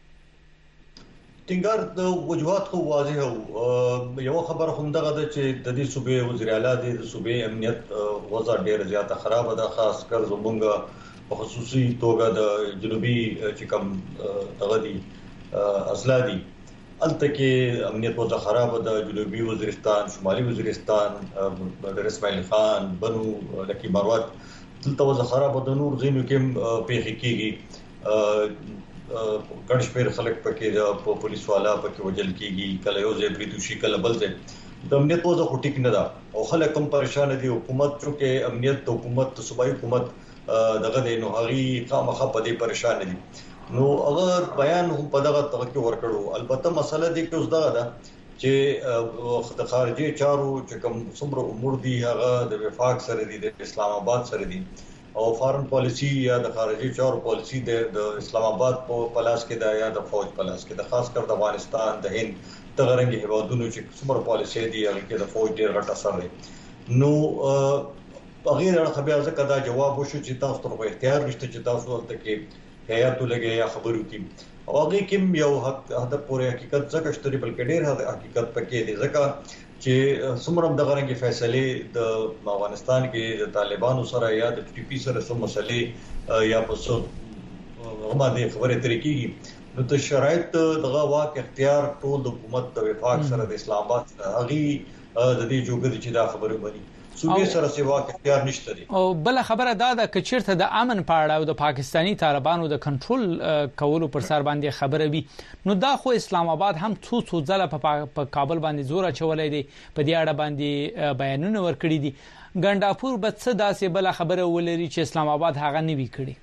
ټینګار د وجوهات خو واضح وو. یو خبره هم دغه ده چې د دې صوبې وزیر اعلی د صوبې امنیت وضع ډیره زیاته خراب ده، خاص کر زمونږ په خصوصي توګه د جنوبي چې کوم دغه دي اصلاح دي الته کې امنیت وضع خراب ده. جنوبي وزیرستان، شمالي وزیرستان، ډیر اسماعیل خان، بنو لکی مروت دلته وضع خراب ده. نور ځینو کې پیښې کیږي، ګڼ شمېر خلک پکې د پولیس والا پکې وجل کیږي، کله یو ځای بریدو شي، کله بل ځای. د امنیت وضع خو ټیک نه ده او خلک هم پریشان دي. حکومت چې امنیت د حکومت د صوبایي حکومت دغه د نو هغه خامخا په دې پریشان دي. نو اگر بیان هم په دغه توګه کې ورکړو. البته مسله دې کې اوس دغه ده چې د خارجي چارو چې کوم څومره امور دي هغه د وفاق سره دي، د اسلام آباد سره دي او فارن پالیسی یا د خارجي چارو پالیسی د اسلام آباد په پلاس کې ده یا د فوج پلاس کې ده. خاص کر د افغانستان، د هند، د غرنګي هیوادونو چې څومره پالیسی دي هغه کې د فوج ډیر غټ اثر دی. نو بغیر اړه بیا ځکه دا جواب وشو چې تاسو ته اختیار نشته چې تاسو ولته کې هيئت لګي یا خبرو کې او هغه کې یو هدف پورې حقیقت ځکه شته بلکې ډیر حقیقت پکې دی ځکه چې څومره د غرنګي فیصله د افغانستان کې د طالبانو سره یا د ټي پی سره سم مسلې یا په څو باندې خبرې ترې کیږي. نو د شرایط دغه واک اختیار ټول د حکومت د وفاق سره د اسلام آباد سره هغه د دې جوګر چې دا خبره بني صوبې سره سیوا اختیار نشته دي. او بل خبره دا ده چې چیرته د امن پاړه او د پاکستانی طالبانو د کنټرول کولو پر سر باندې خبره وي نو دا خو اسلام آباد هم څو څو ځله په کابل باندې زور اچولې دي، په دې اړه باندې بیانونه ورکړي دي. ګنداپور به څه داسې بل خبره ولري چې اسلام آباد هغه نه وی کړی؟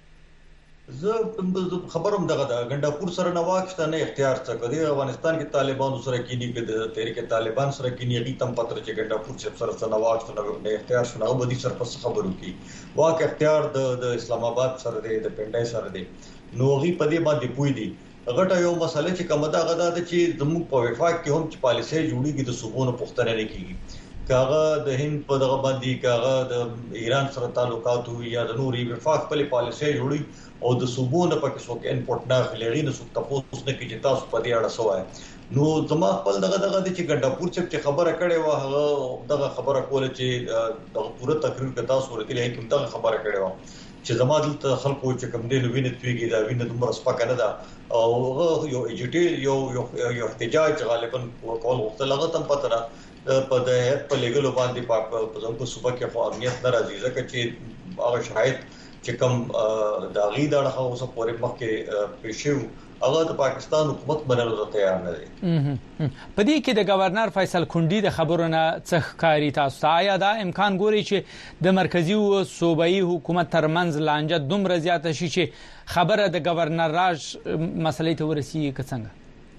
زه خبرم دغه د ګنداپور سره نه واکشته نه اختیار څه کوي. افغانستان کې طالبانو سره کینی کې د تحریک طالبان سره کینی غي تم پتر چې ګنداپور سره سره نه واکشته نه اختیار شنه او بدی سره پس خبرو کی واک اختیار د اسلام آباد سره دی، د پندای سره دی. نو غي په دې باندې پوي دي. غټه یو مسله چې کومه دا غدا ده چې زموږ په وفاق کې هم چې پالیسي جوړیږي د صوبونو پښتنه نه کیږي. کاغه د هند په دغه باندې کاغه د ایران سره تعلقات یا د نوري وفاق په پالیسي جوړي او د صوبونو په کې څوک انپورټ نه خلېږي نو څوک تاسو نه کې چې تاسو په دې اړه سوای. نو زما خپل دغه دغه چې ګنداپور چې خبره کړې و هغه دغه خبره کوله چې دغه پوره تقریر کې تاسو ورته لیکم دغه خبره کړې و چې زما دلته خلکو چې کوم دین ویني تویږي دا ویني دومره سپک نه ده او یو ایجټي یو یو احتجاج غالبا کول وخت لغه تم پته په د هیت په لګلو باندې په ځمکو صوبه کې خو امنیت ناراضي ځکه چې هغه شاید چې کوم د غیدړه خو اوسه پورې مخکې پېښو هغه د پاکستان حکومت بنلو ته تیار نه دی. په دې کې د گورنر فیصل کونډي د خبرونه څخه کاری تاسو ته آیا دا امکان ګوري چې د مرکزی او صوبایي حکومت ترمنځ لانجه دومره زیاته شي چې خبره د گورنر راج مسلې ته ورسیږي که څنګه؟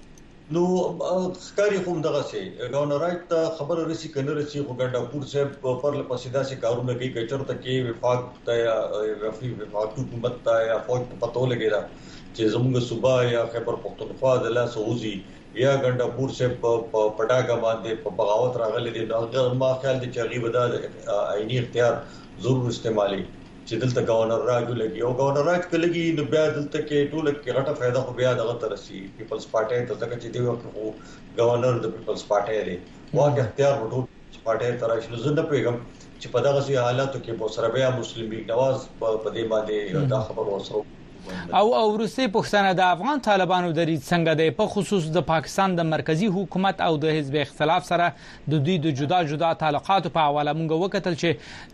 نو ښکاری کوم دغه سي گورنر رائټ ته خبر رسي کنه رسي خو ګنډاپور صاحب پر لپسیدا سي کارونه کوي کچر ته کې وفاق ته یا وفاق حکومت ته یا فوج په پتو لګیدا چې زموږ صوبا یا خیبر پختونخوا د لاس اوزي یا ګنډاپور صاحب په پټاګه باندې په بغاوت راغلي دي نو ما خیال دي چې غیب د عیني اختیار ضرور استعمالي چې دلته گورنر راجو لګي او گورنر راج کلګي نو بیا دلته کې ټول کې غټه फायदा خو بیا دغه ترسي پیپلز پارټي ته ځکه چې دی وکړو گورنر د پیپلز پارټي دی واګه اختیار وټو پارټي تراشي نو زه نه پیغام چې په دغه سي حالاتو کې په سره بیا مسلم لیگ نواز په دې باندې دا خبر ورسره او او روسي پښتنه د افغان طالبانو د ریډ څنګه د په خصوص د پاکستان د مرکزی حکومت او د حزب اختلاف سره د دوی د جدا جدا تعلقاتو په حواله مونږ وکتل چې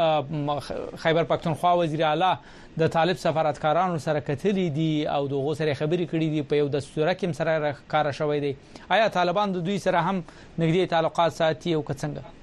د خیبر پختونخوا وزیر اعلی د طالب سفارتکارانو سره کتلی دي او دغه سره خبرې کړې دي په یو دستور کې سره کار شوی دی آیا طالبان د دوی سره هم نږدې تعلقات ساتي او څنګه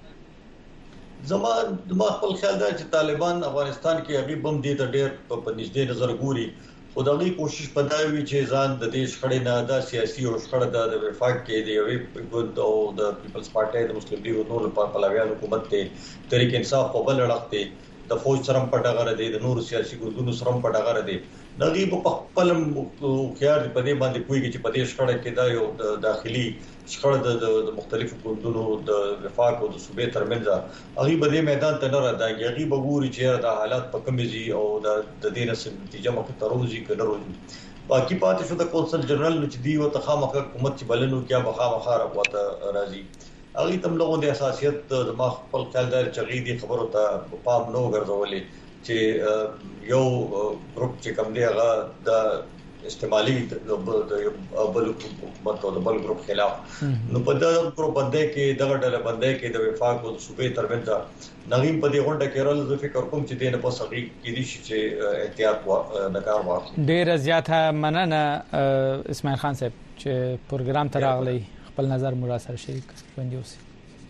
زمان ما خپل خیال دا چې طالبان افغانستان کې هغه بم دي ته ډېر په نږدې نظر ګوري خدای کوشش پداوي چې ځان د دې شخړې نه دا سیاسي او شخړه د وفاق کې دی او ګوند او د پیپلز پارټي د مسلم لیگ نور په پلاویان حکومت ته تحریک انصاف په بل لړخته د فوج سره په ډغره دی د نور سیاسي ګوندونو سره په ډغره دی نغیب په خپل خيار په دې باندې کوي چې په دې شخړه کې دا یو داخلي شخړه د مختلفو ګوندونو د وفاق او د صوبې ترمنځ هغه په دې میدان ته نه راځي هغه بګوري چې د حالات په کمیږي او د د دې نس نتیجه مخ ته روزي کنه روزي باقي پاتې شو د کونسل جنرال چې دی او تخامخ حکومت چې بلنو کیا بخامخ راوته راځي هغه تم لغون د اساسيت د ما خپل خیال دار چغې دي خبرو ته پام نو ګرځولې چې یو ګروپ چې کوم دی هغه د استعمالي د بل حکومت او د بل ګروپ خلاف نو په دا ګروپ باندې کې دغه ډله باندې کې د وفاق او صوبې ترمنځ نغیم په دې غونډه کې رال د فکر کوم چې دینه په صحیح کې دي چې احتیاط نکار واخلي ډیر زیاته مننه اسماعیل خان صاحب چې پروګرام ته راغلی خپل نظر مو را سره شریک وندي اوسئ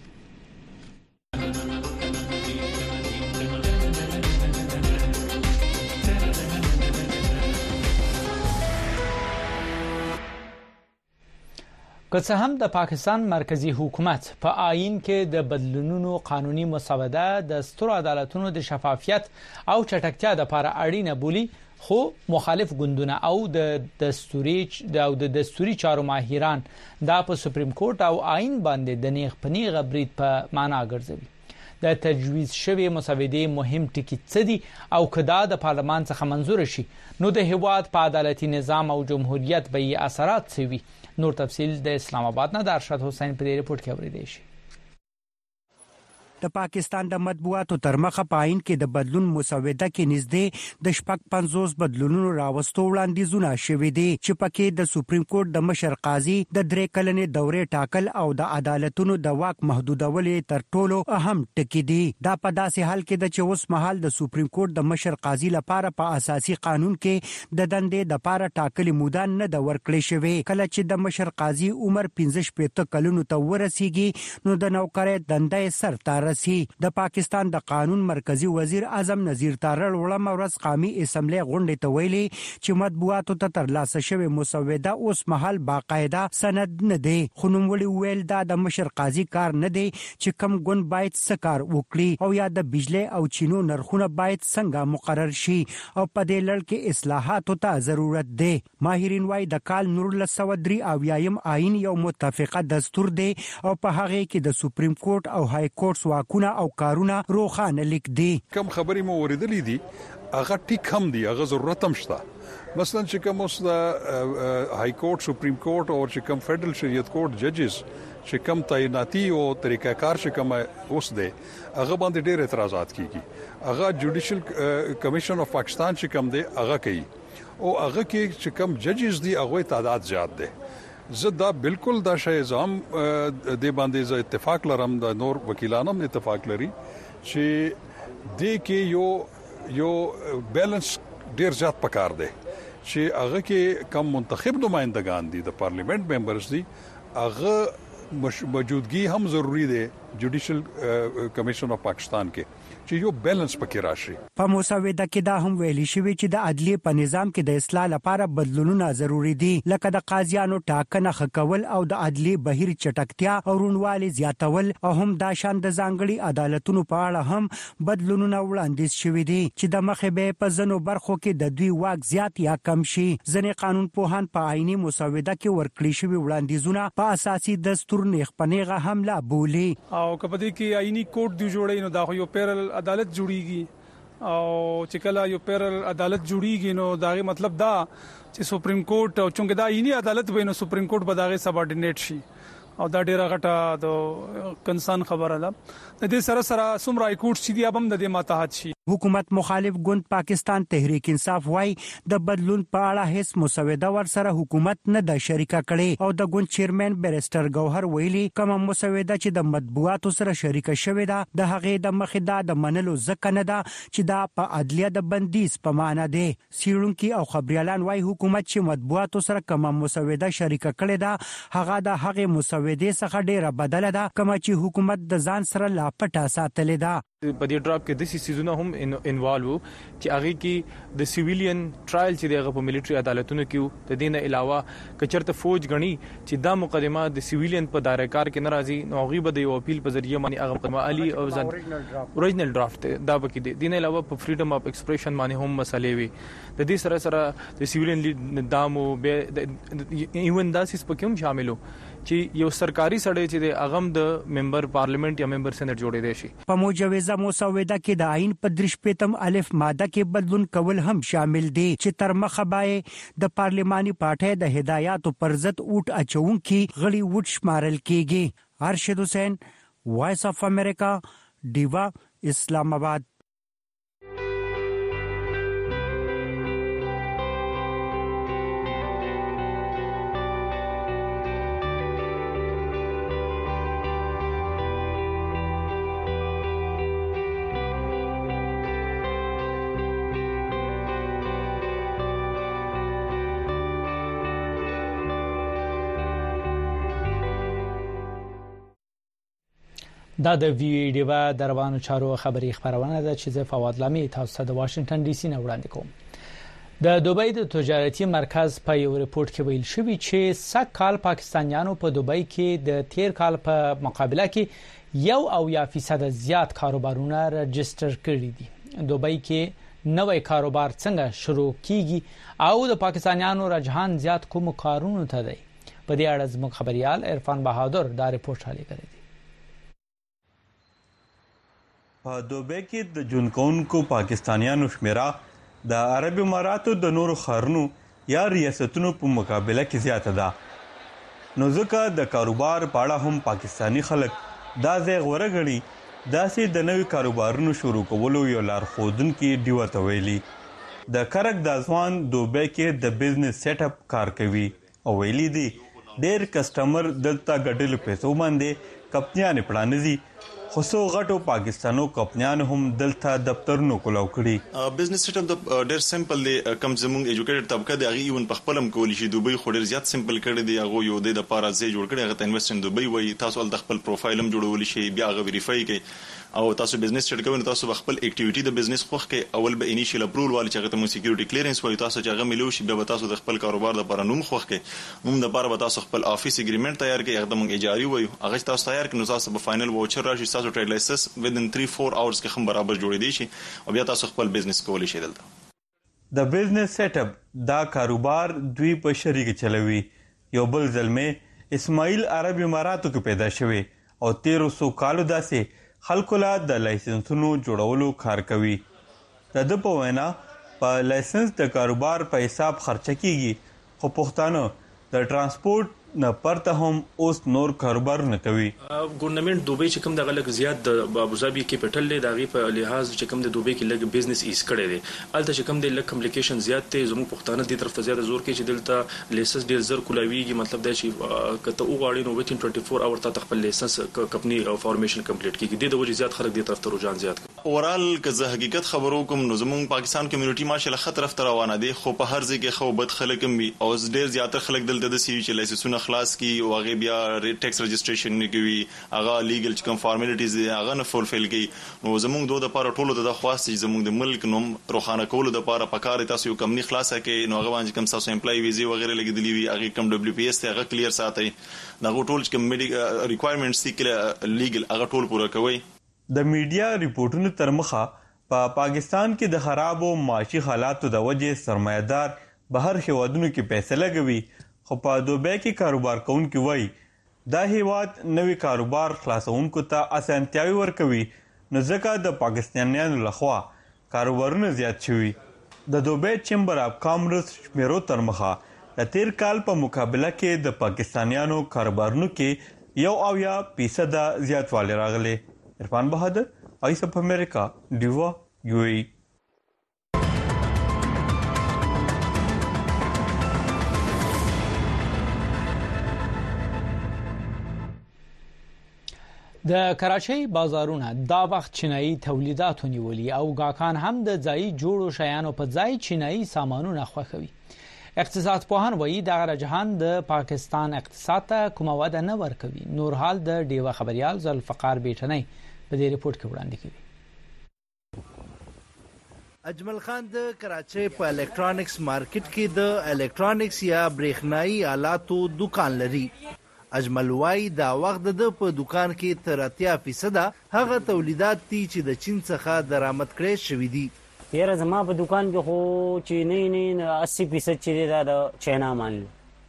که څه هم د پاکستان مرکزی حکومت په آئین کې د بدلونونو قانوني مسوده د ستر عدالتونو د شفافیت او چټکتیا لپاره اړینه بولی خو مخالف ګوندونه او د دستوري او د دستوري چارو ماهران د په سپریم کورټ او آئین باندې د نیغ پنیغ برید په معنا ګرځوي د تجویز شوی مسودې مهم ټکی څه دي او کدا د پارلمان څخه منزور شي نو د هیواد په عدالتي نظام او جمهوریت به اثرات سوي نور تفصیل د اسلام آباد نه د ارشد حسین په دې ریپورت کې اوریدل شي د پاکستان د مطبوعاتو تر مخه پاین کې د بدلون مسوده کې نږدې د شپږ پنځوس بدلونونو راوستو وړاندیزونه شوې دي چې پکې د سپریم کورټ د مشر قاضي د درې کلنې دورې ټاکل او د عدالتونو د واک محدودول تر ټولو اهم ټکي دي دا په داسې حال کې د چې اوس مهال د سپریم کورټ د مشر قاضي لپاره په اساسي قانون کې د دندې د لپاره ټاکلي موده نه د ورکړې شوې کله چې د مشر قاضي عمر پنځه شپږ کلونو ته ورسیږي نو د نوکرۍ دندې سر تار د پاکستان د قانون مرکزی وزیر اعظم نذیر تارړ وړم ورځ قومي اسمبلی غونډې ته ویلي چې مطبوعاتو ته ترلاسه شوی مسوده اوس مهال باقاعده سند نه دی خو نوموړي ویل دا د مشر قاضي کار نه دی چې کم ګوند باید سکار وکړي او یا د بجلی او چینو نرخونه باید څنګه مقرر شي او په دې لړ کې اصلاحاتو ته ضرورت دی ماهرین وايي د کال نور لسو درې او یایم آئین یو متفقه دستور دی او په هغه کې د سپریم کورټ او های کورټ واکونه او کارونه روخانه لیک دي کم خبرې مو اوریدلې دي هغه ټیک هم دي هغه ضرورت هم شته مثلا چې کوم اوس د های کورټ سپریم کورټ او چې کوم فدرل شریعت کورټ ججز چې کوم تعیناتی او طریقہ کار چې کوم اوس دی هغه باندې ډېر اعتراضات کیږي هغه جوډیشل کمیشن اف پاکستان چې کوم دی هغه کوي او هغه کې چې کوم ججز دی هغه تعداد زیات دی زدا بالکل دا شی زم د باندې ز اتفاق لرم د نور وکیلانو اتفاق لري چې د کې یو یو بیلانس ډیر زیات پکار دی چې هغه کې کم منتخب نمائندگان دي د پارلیمنت ممبرز دي هغه موجودګي هم ضروری دی جوډیشل کمیشن اف پاکستان کې چې یو بیلانس پکې راشي. په مسوده کې دا هم ویلي شوی چې د عدلیه په نظام کې د اصلاح لپاره بدلونونه ضروری دي، لکه د قاضیانو ټاکنه خکول او د عدلیه بهیر چټکتیا او رونوالي زیاتول، او هم دا شان د ځانګړي عدالتونو په اړه هم بدلونونه وړاندیز شوي دي چې د مخې به په ځینو برخو کې د دوی واک زیات یا کم شي. ځینې قانون پوهان په عیني مسوده کې ورکړي شوي وړاندیزونه په اساسي دستور نیغ په نیغه حمله بولي. او کله کې عیني کوډ دی جوړي نو دا یو پیرل عدالت جوړیږي، او چې کله یو پیرل عدالت جوړیږي نو دا غي مطلب دا چې سپریم کورټ او چونګه دا عیني عدالت وینو سپریم کورټ به داغه سبارډینیټ شي، او دا ډیره غټه د کنسان خبره ده. د دې سره سره سمرا کوټ چې دی ابم د دې ماتحت شي. حکومت مخالف ګوند پاکستان تحریک انصاف وای د بدلون په اړه هیڅ مسوده ور سره حکومت نه د شریکه کړي، او د ګوند چیرمن بیرستر گوهر ویلي کوم مسوده چې د مطبوعاتو سره شریکه شوې ده د هغې د مخې دا د منلو ځکه نه ده چې دا په عدلیه د بندیز په معنا ده. سیړونکو او خبريالان وای حکومت چې مطبوعاتو سره کوم مسوده شریکه کړي ده هغه د هغې مسودې څخه ډیره بدله ده کوم چې حکومت د ځان سره لا پټه ساتلې ده. په دې ډراپ کې د سیزونه هم انوالو چې هغه کې د سیویلین ټرایل چې دغه په ملټری عدالتونو کې د دینه علاوه کچرته فوج غني چې دا مقدمه د سیویلین په دایره کار کې ناراضي نو غیبه د یو اپیل په ذریعہ باندې هغه مقدمه علي او ځان اوریجنل ډرافټ دا بکې د دینه علاوه په فریډم اف ایکسپریشن باندې هم مسلې وي. د دې سره سره د سیویلین نظام او ایون داسې پکې هم شاملو چې یو سرکاري سړی چې د اغم د ممبر پارلیمنت یا ممبر سېنات جوړې دي شي. په مجوزه مسوده کې د عین په درش پیتم الف ماده کې بدلون کول هم شامل دي چې تر مخه بای د پارلماني پاټه د هدایاتو پر ضد اوټ اچونکي غړي وټ شمارل کیږي. ارشد حسین، وایس اف امریکا، ډیوا، اسلام آباد. دا د ویډیو د روانو چارو خبري خبرونه ده چې زه فواد لامي تاسو د واشنگټن ډي سي نه وړاندې کوم. د دوبۍ د تجارتي مرکز په یو ریپورت کې ویل شوی چې سږ کال پاکستانیانو په دوبۍ کې د تیر کال په مقابله کې یو او یا فیصد زیات کاروبارونه رجستر کړي دي. دوبۍ کې نوې کاروبار څنګه شروع کیږي او د پاکستانیانو رجحان زیات کوم کارونو ته دی؟ په دې اړه زموږ خبريال عرفان بهادر دا ریپورت شالي کړی دی. په دوبۍ کې د جونکونکو پاکستانیانو شمیره د عرب اماراتو د نورو خارونو یا ریاستونو په مقابله کې زیاته ده، نو ځکه د کاروبار په اړه هم پاکستانی خلک دا ځای غوره ګڼي. داسې د نوي کاروبارونو شروع کولو یو لارښودونکي ډیوه ته ویلي د کرک د ځوان دوبۍ کې د بزنس سیټ اپ کار کوي او ویلي دي ډېر کسټمر دلته ګډلو پیسو باندې کمپنیانې پړانځي، خو څو غټو پاکستانو کمپنیانو هم دلته دفترونه کولاو کړي. بزنس سیټ اپ د ډېر سمپل دی، کم زموږ ایجوکیټډ طبقه دی هغه ایون په خپلم کولی شي. دوبۍ خو ډېر زیات سمپل کړی دی، هغه یو د لپاره ځای جوړ کړی، هغه ته انویسټ ان دوبۍ وایي. تاسو ول د خپل پروفایل هم جوړول شي، بیا هغه ویریفای کوي او تاسو بزنس سټارټ کوئ. تاسو خپل اکټیویټي د بزنس خوښ کې اول به انیشل اپروول والی چې هغه ته مو سکیورټي کلیرنس وایي، تاسو چې هغه ملو شي بیا تاسو د خپل کاروبار لپاره نوم خوښ کې نوم د لپاره تاسو خپل افیس اګریمنت تیار کړئ، هغه موږ اجاري وایو، هغه تاسو تیار کړئ نو تاسو به فائنل واوچر راشي، تاسو ټریډ لایسنس within three four hours کې هم برابر جوړې دي شي او بیا تاسو خپل بزنس کولی شئ. دلته د بزنس سیټ اپ دا کاروبار دوی په شریک چلوي. یو بل ځلمه اسماعیل عرب اماراتو کې پیدا شوی او تیرو سو کالو داسې خلکو لا د لایسنسونو جوړولو کار کوي. د د په وینا په لایسنس د کاروبار په حساب خرچه کیږي، خو پښتانه د ترانسپورت نه پرته هم اوس نور کاروبار نه کوي. ګورنمنت دوبۍ چې کوم د غلک زیات د ابوظبي کیپټل دی دغه په لحاظ چې کوم د دوبۍ کې لګ بزنس ایس کړي دي، الته چې کوم د لګ کمپلیکیشن زیات ته زموږ پښتانه دي طرف ته زیات زور کوي چې دلته لیسنس ډیر زر کولاویږي. مطلب دا چې کته وغواړي نو وتین چوبیس اور ته خپل لیسنس کمپنی فارمیشن کمپلیټ کیږي. د وجه زیات خلک دي طرف ته رجحان زیات کوي. اورال که زه حقیقت خبرو کوم نو زموږ پاکستان کمیونټي ماشله خطر افته روانه دي خو په هر ځای کې خو بد خلک هم وي او ډېر زیاتره خلک دلته د سی چې لایسنسونه خلاص کی او هغه بیا ټیکس رجسټریشن نه کوي هغه لیګل چې کوم فارمالیټیز دي هغه نه فولفیل کوي نو زموږ دوه د لپاره ټولو د خواست چې زموږ د ملک نوم روخانه کولو د لپاره پکاره تاسو یو کمنی خلاصه کې نو هغه باندې کوم تاسو امپلای ویزي وغیرہ لګیدلی وي هغه کوم دبليو پی ایس ته هغه کلیر ساتي دا ټول چې کوم ریکوایرمنټس دي کله لیګل هغه ټول پوره کوي د میډیا ریپورتونو تر مخه په پا پاکستان کې د خرابو معاشي حالاتو د وجې سرمایدار بهر هیوادونو کې پیسې لګوي خو په دوبۍ کې کاروبار کوونکي وایي دا هیواد نوي کاروبار خلاصونکو ته اسانتیاوي ورکوي نو ځکه د پاکستانیانو لخوا کاروبارونه زیات شوي د دوبۍ چیمبر اف کامرس شمیرو تر مخه د تیر کال په مقابله کې د پاکستانیانو کاروبارونو کې یو اویا فیصد زیاتوالی راغلی عرفان بهادر آیس اف امریکا دیوا یو ای د کراچۍ بازارونه دا وخت چینایي تولیدات ونیولي او گاهکان هم د ځای جوړو شیانو په ځای چینایي سامانونه خوښوي اقتصاد پوهان وایي دا رجحان د پاکستان اقتصاد ته کومه وده نه ورکوي نورحال د ډیوه خبريال ذوالفقار بیٹنی په دې ریپورت کې وړاندې کوي اجمل خان د کراچۍ په الکترونکس مارکیټ کې د الکترونکس یا برېښنایي آلاتو دکان لري اجمل وايي دا وخت د په دکان کې تر اتیا فیصد هغه تولیدات دي چې د چین څخه درآمد کړي شوی دي یاره زما په دکان کې خو چینی نه اسی فیصد چې د چاینا مال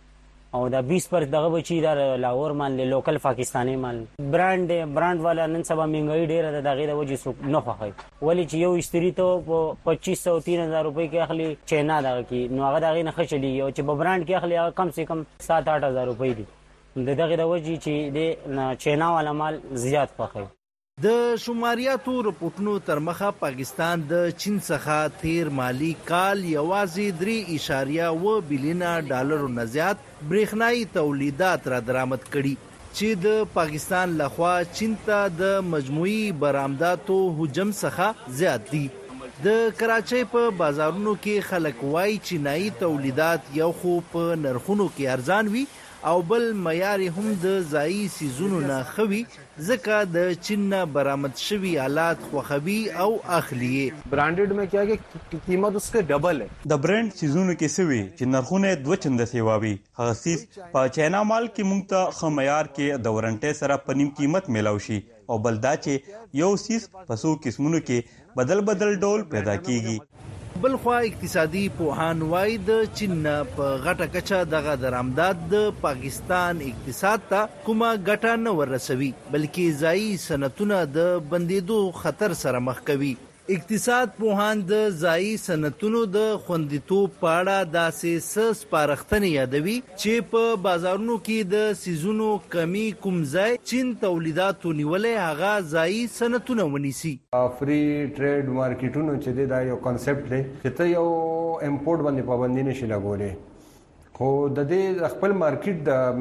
او دا بیس پر دغه بچی دا لاهور مال لوکل پاکستانی مال برانډ برانډ والا نن سبا مهنګای ډیره د دغه د وجې نه خوخی ولی چې یو استری ته په پچیس سو تین هزار روپۍ کې اخلي چاینا دغه کې نو هغه دغه نه خچلی او چې په برانډ کې اخلي هغه کم سے کم سات آټ هزار روپۍ دي د دغه د وجې چې د چاینا والا مال زیات خوخی د شماریاتو رپورټونو تر مخه پاکستان د چین څخه تیر مالی کال یوازې درې اشاریه و بلیونه ډالرو نه زیات برېښنایي تولیدات را درآمد کړي چې د پاکستان لخوا چین ته د مجموعي برآمداتو حجم څخه زیات دي د کراچۍ په بازارونو کې خلک وایي چینایي تولیدات یو خو په نرخونو کې ارزان وي او بل معیار هم د ځایي سیزونو نه خوي ځکه د چین نه برآمد شوي آلات خوخوي او اخلي برانډډ میں کیا کہ قیمت اس کے ډبل ہے د برانډ سیزونو کې سوي چې نرخونه دوه چنده سیواوي هغه سیس په چاینا مال کې مونږ ته خمیار کې د ورنټه سره په نیم قیمت ملاوي شي او بل دا چې یو سیس په څو قسمونو کې بدل بدل ډول پیدا کیږي بل خو اقتصادي پوهان وایي د چین په غټه کچه دغه درآمدات د پاکستان اقتصاد ته کومه ګټه نه ورسوي بلکې ځایي صنعتونه د بندیدو خطر سره مخ کوي اقتصاد پوهان د ځایي صنعتونو د خوندیتوب په اړه داسې څه سپارښتنې یادوي چې په بازارونو کې د سیزونو کمی کوم ځای چین تولیداتو نیولې هغه ځایي صنعتونه ونیسي فری ټریډ مارکیټونو چې دا یو کانسپټ دی چې ته یو امپورټ باندې پابندي نشي لګولې خو د دې خپل مارکیټ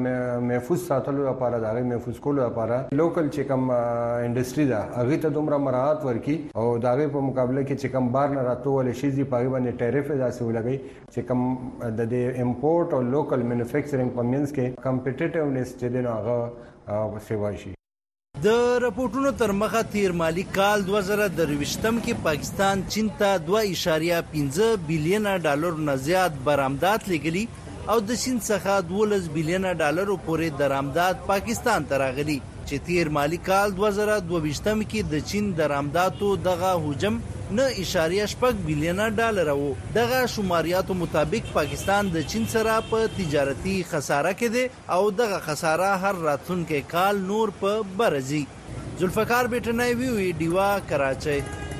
د محفوظ ساتلو لپاره د هغه محفوظ کولو لپاره لوکل چې کوم انډستری ده هغه ته دومره مراعات ورکي او د هغه په مقابله کې چې کوم بار نه راتو ولې شي چې پاغي باندې ټیرف داسې ولګي چې کوم د دې امپورټ او لوکل مینوفیکچرینګ په منځ کې کمپټیټیونس چې دی نو هغه سیوا شي د رپورټونو تر مخه تیر مالی کال دوه زره درویشتم کې پاکستان چین ته دوه اشاریه پنځه بلیونه ډالر نه زیات برآمدات لګلی او د چین څخه دولس بلیونه ډالرو پورې درآمدات پاکستان ته راغلي چې تیر مالی کال دوه زره دوهویشتم کې د چین درآمداتو دغه حجم نه اشاریه شپږ بلیونه ډالر وو دغه شماریاتو مطابق پاکستان د چین سره په تجارتي خساره کې دی او دغه خساره هر راتلونکي کال نور په برزي ذوالفقار بیٹنی وی ډیوا کراچۍ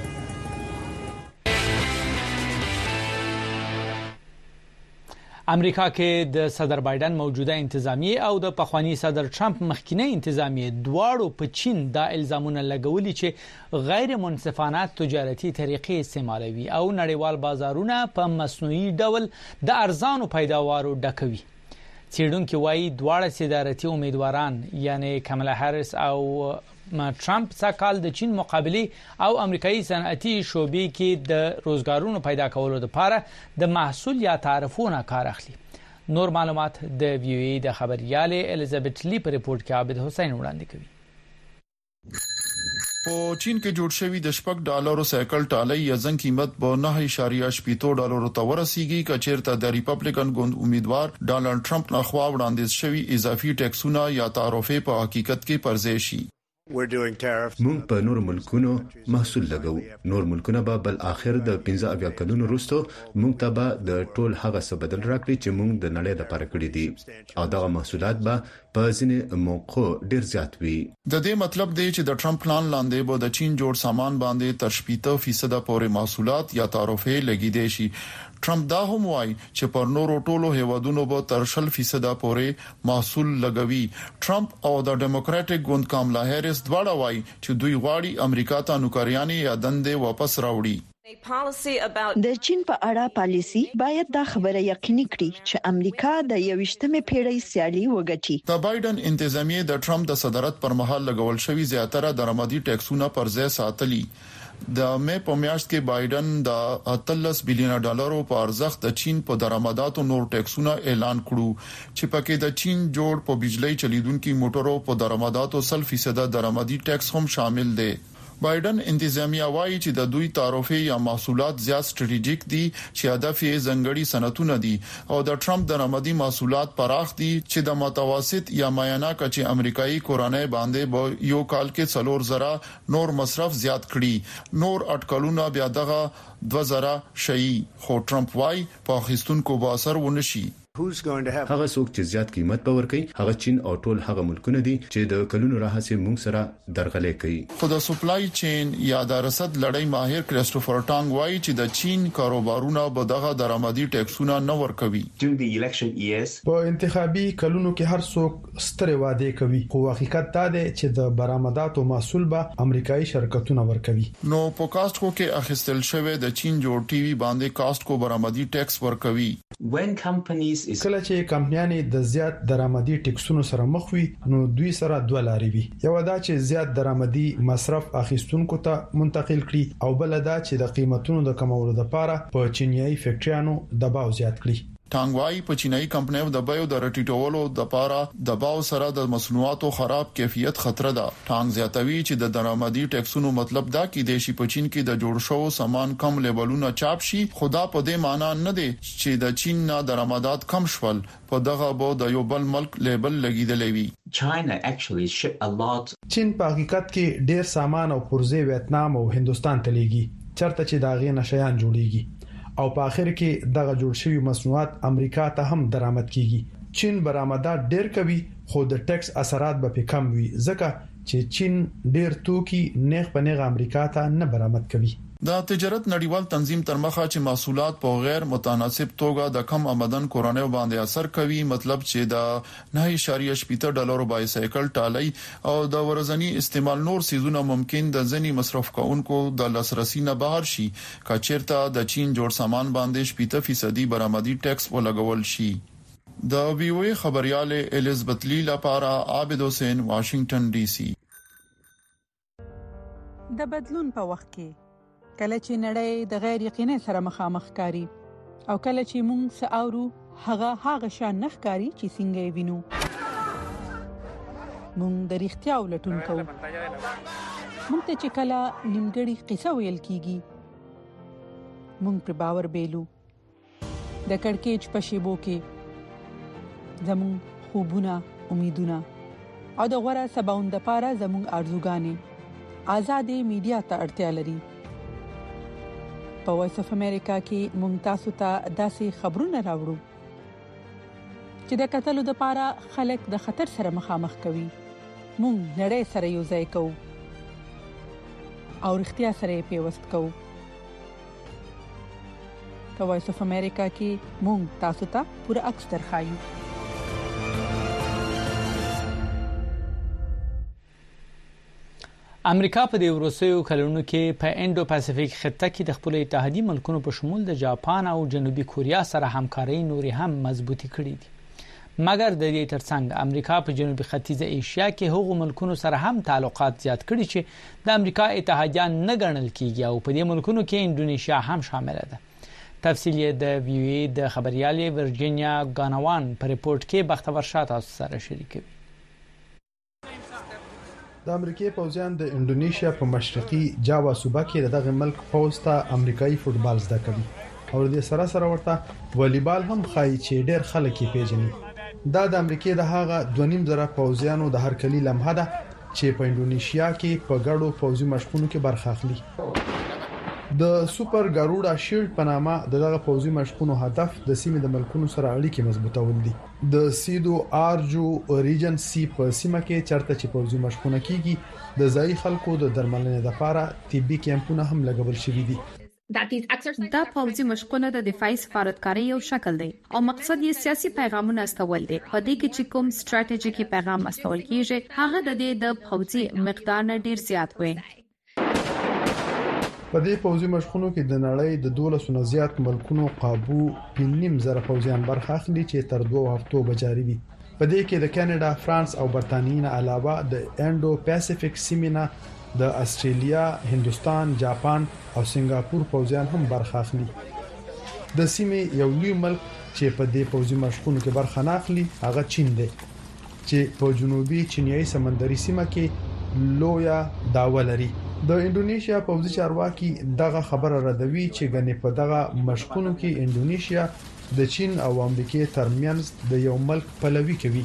امریکا کې د صدر بایدن موجوده انتظامیه او د پخوانی صدر ټرمپ مخکینی انتظامیه دواړو په چین دا الزامونه لګولي چې غیر منصفانه تجارتي طریقې استعمالوي او نړیوال بازارونه په مصنوعي ډول د ارزانو پیداوارو ډکوي چیرډونکو وايي دواړه صدارتي امیدواران یعنی کملا هریس او ټرمپ څا کال د چین مقابله او امریکایي صنعتي شوبې کې د روزګارونو پیدا کولو لپاره د محصول یا تعرفونو کار اخلي. نور معلومات د وی او ای د خبرياله الیزابت لی په ریپورت کې عابد حسین وړاندې کوي. په چین کې جوړ شوی د شپږ ډالرو سایکل ټالی یا زنګ قیمت په نه اشاریه شپږ ډالرو ته ورسیږي کچېرته د ریپبلیکن ګوند امیدوار ډونالد ټرمپ لخوا وړاندیز شوی اضافي ټیکسونه یا تعرفې په حقیقت کې پرځای شي. مونږ په نور ملکونو محصول لګو. نور ملکونه به بل اخر د پنځه اویا کلونو وروسته مونږ ته به د ټول هغه څه بدل راکړي چې مونږ د نړۍ لپاره کړی دي او دا محصولات به په ځینې موقع ډیر زیات وي. د دې مطلب دی چې د ټرمپ پلان لاندې به د چین جوړ سامان باندې تر شپږ فیصد پورې محصولات یا تعرفې لګیدي شي. ټرمپ دا هم وایي چې پر نورو ټولو هیوادونو به تر شل فیصد پورې محصول لګوي. ټرمپ او د ډیموکراټک ګوند کاملا هریس دواړه وایي چې دوی غواړي امریکا ته نوکریانې یا دندې واپس راوړي. د چین په اړه پالیسی باید دا خبره یقیني کړي چې امریکا د یوویشتمې پیړۍ سیالي وګټي. د بایدن انتظامیه د ټرمپ د صدارت پر مهال لګول شوی زیاتره درآمدي ټیکسونه پر ځای ساتلي. د مې په میاشت کې بایدن د اتلس بلین ډالرو په ارزښت د چین په درآمداتو نور ټیکسونه اعلان کړو چې پکې د چین جوړ په بجلی چلیدونکو موټرو په درآمداتو سل فیصد درآمدي ټیکس هم شامل دي. بایدن انتظامیه وايي چې د دوی تعرفې یا محصولات زیات ستراتیژیک دي چې هدف یې ځنګړي صنعتونه دي او د ټرمپ درآمدي محصولات پراخ دي چې د متوسط یا معینه کچې امریکایي کورنۍ باندې به یو کال کې څلور زره نور مصرف زیات کړي. نور اټکلونه بیا دغه دوه زره شي خو ټرمپ وايي په اخیستونکو به اثر ونشي. هغه څوک چې زیات قیمت به ورکړي هغه چین او ټول هغه ملکونه دي چې د کلونو راهیسې موږ سره درغلې کوي. خو د سپلای چین یا د رسد لړۍ ماهر کریسټوفر ټانګ وایي چې د چین کاروبارونه به دغه درآمدي ټیکسونه نه ورکوي. په انتخابي کلونو کې هر څوک ستر وعده کوي خو حقیقت دا دی چې د برآمداتو محصول به امریکایي شرکتونه ورکوي. نو په کاستکو کې اخیستل شوی د چین جوړ ټي وي باندې کاستکو برآمدي ټیکس ورکوي. کله چې کمپنیانې د زیات درآمدي ټیکسونو سره مخ وي نو دوی سره دوه لارې وي. یو دا چې زیات درآمدي مصرف اخیستونکو ته منتقل کړي او بل دا چې د قیمتونو د کمولو لپاره په چینایي فیکټریانو دباو زیات کړي. ټانګوای په چینایي کمپنیو د بیو د رټیټولو د لپاره دباو سره د مصنوعاتو خراب کیفیت خطر ده. ټانګ زیاتوي چې د درآمدي ټیکسونو مطلب دا کې د شي په چین کې د جوړ شو سامان کم لیبلونه چاپ شي. خدا په دې معنی نه دی چې د چین نه درآمدات کم شول په دغه بو د یو بل ملک لیبل لګیدلې وي. China actually ship a lot. چین په حقیقت کې ډیر سامان او پرزې ویتنام او هندستان ته لیږي چرته چې دا غي نشيان جوړيږي او په اخر کې دغه جوړ شوی مصنوعات امریکا ته هم درآمد کیږي. چین برآمدات ډیر کوي خو د ټیکس اثرات به کم وي ځکه چې چین ډیر توکي نیغ په نیغ امریکا ته نه برآمد کوي. د تجارت نړیوال تنظیم تر مخه چې محصولات په غیر متناسب توګه د کم آمدن کورنیو باندې اثر کوي مطلب چې د نه اشاریه شپږ ډالرو بایسیکل ټالی او د ورځنی استعمال نور سيزونه ممکن د ځنی مصرف کوونکو د لاسرسي نه بهر شي کچېرته د چین جوړ سامان باندې شپږ فیصد برآمدي ټیکس ولګول شي. د وی او ای خبرياله الیزابت لی لپاره عابد حسین واشنگټن ډي سي. د بدلون په وخت کې کله چې نړۍ د غیر یقیني سره مخامخ کاری او کله چې موږ ساورو هغه هغه شان نخکاری چې څنګه وینو موږ د اړتیا ولټون کوو. موږ ته چې کله نیمګړی قصه ویل کیږي موږ پر باور بیلو. د کڑکېچ په شیبو کې زموږ خوبونه امیدونه او د غوړه سباوند لپاره زموږ ارزوګانې آزادې میډیا ته اړتیا لري. په وایس اف امریکا کې مونږ تاسو ته داسې خبرونه راوړو چې د قتلو د پاره خلک د خطر سره مخامخ کوي. مونږ نړۍ سره یو ځای کوو او اړتیا سره پیوست کوو. په وایس اف امریکا کې مونږ تاسو ته پوره عکس درخایو. امریکا په د وروستیو کلونو کې په انډو پاسفیک خطه کې د خپل اتحادیې ملکونو په شمول د جاپان او جنوبي کوریا سره همکاري نوري هم مضبوطی کړې دي. مګر د دې ترڅنګ امریکا په جنوبي ختیځ ایشیا کې هغو ملکونو سره هم تعلقات زیات کړي چې د امریکا اتحادیه نه ګڼل کیږي او په دې ملکونو کې انډونیشیا هم شامل ده. تفصیل د وی او ای د خبريالې ورجینیا غانوان په ریپورت کې بختور شاه تاسو سره شریکوي. د امریکای پوځیان د انډونیشیا په مشرقي جاوا صوبه کې دغه ملک پوځ ته امریکایي فوتبال زده کوي او د سره سره ورته والیبال هم خای چې ډېر خلک یې پیژني. دا د امریکای د هغه دوه نیم زره پوځیانو د هر کلی لمحه ده چې په انډونیشیا کې په ګډو پوځي مشقونو کې برخه اخلي. د سوپر ګاروډا شیلډ په نامه دغه پوځي مشقونو هدف د سیمې د ملکونو سره اړیکې مضبوطول دي. د سیدو آرجو ریجنسي په سیمه کې چرته چې پوځي مشقونه کیږي د ځای خلکو د درملنې لپاره طبي کیمپونه هم لګول شوي دي. دا پوځي مشقونه د دفاعي سفارتکارۍ یو شکل دی او مقصد یې سیاسي پیغامونه استول دي. په دې کې چې کوم ستراتیژیکي پیغام استول کیږي هغه د دې د پوځي مقدار نه ډیر زیات وي. په دې پوځي مشقونو کې د نړۍ د دولسو نه زیات ملکونو قابو پنځم زره پوځیان برخه اخلي چې تر دوه هفتو به جاري وي. په دې کې د کاناډا، فرانس او برتانیې نه علاوه د انډو پیسفیک سیمې نه د استرالیا، هندستان، جاپان او سنگاپور پوځیان هم برخه اخلي. د سیمې یو لوی ملک چې په دې پوځي مشقونو کې برخه نه اخلي هغه چین دی چې په جنوبي چینایي سمندري سیمه کې لویا داوا لري. د انډونیشیا پوځي چارواکي دغه خبره ردوي چې غني په دغه مشقونو کې انډونیشیا د چین او امریکای ترمنځ د یو ملک پلوي کوي.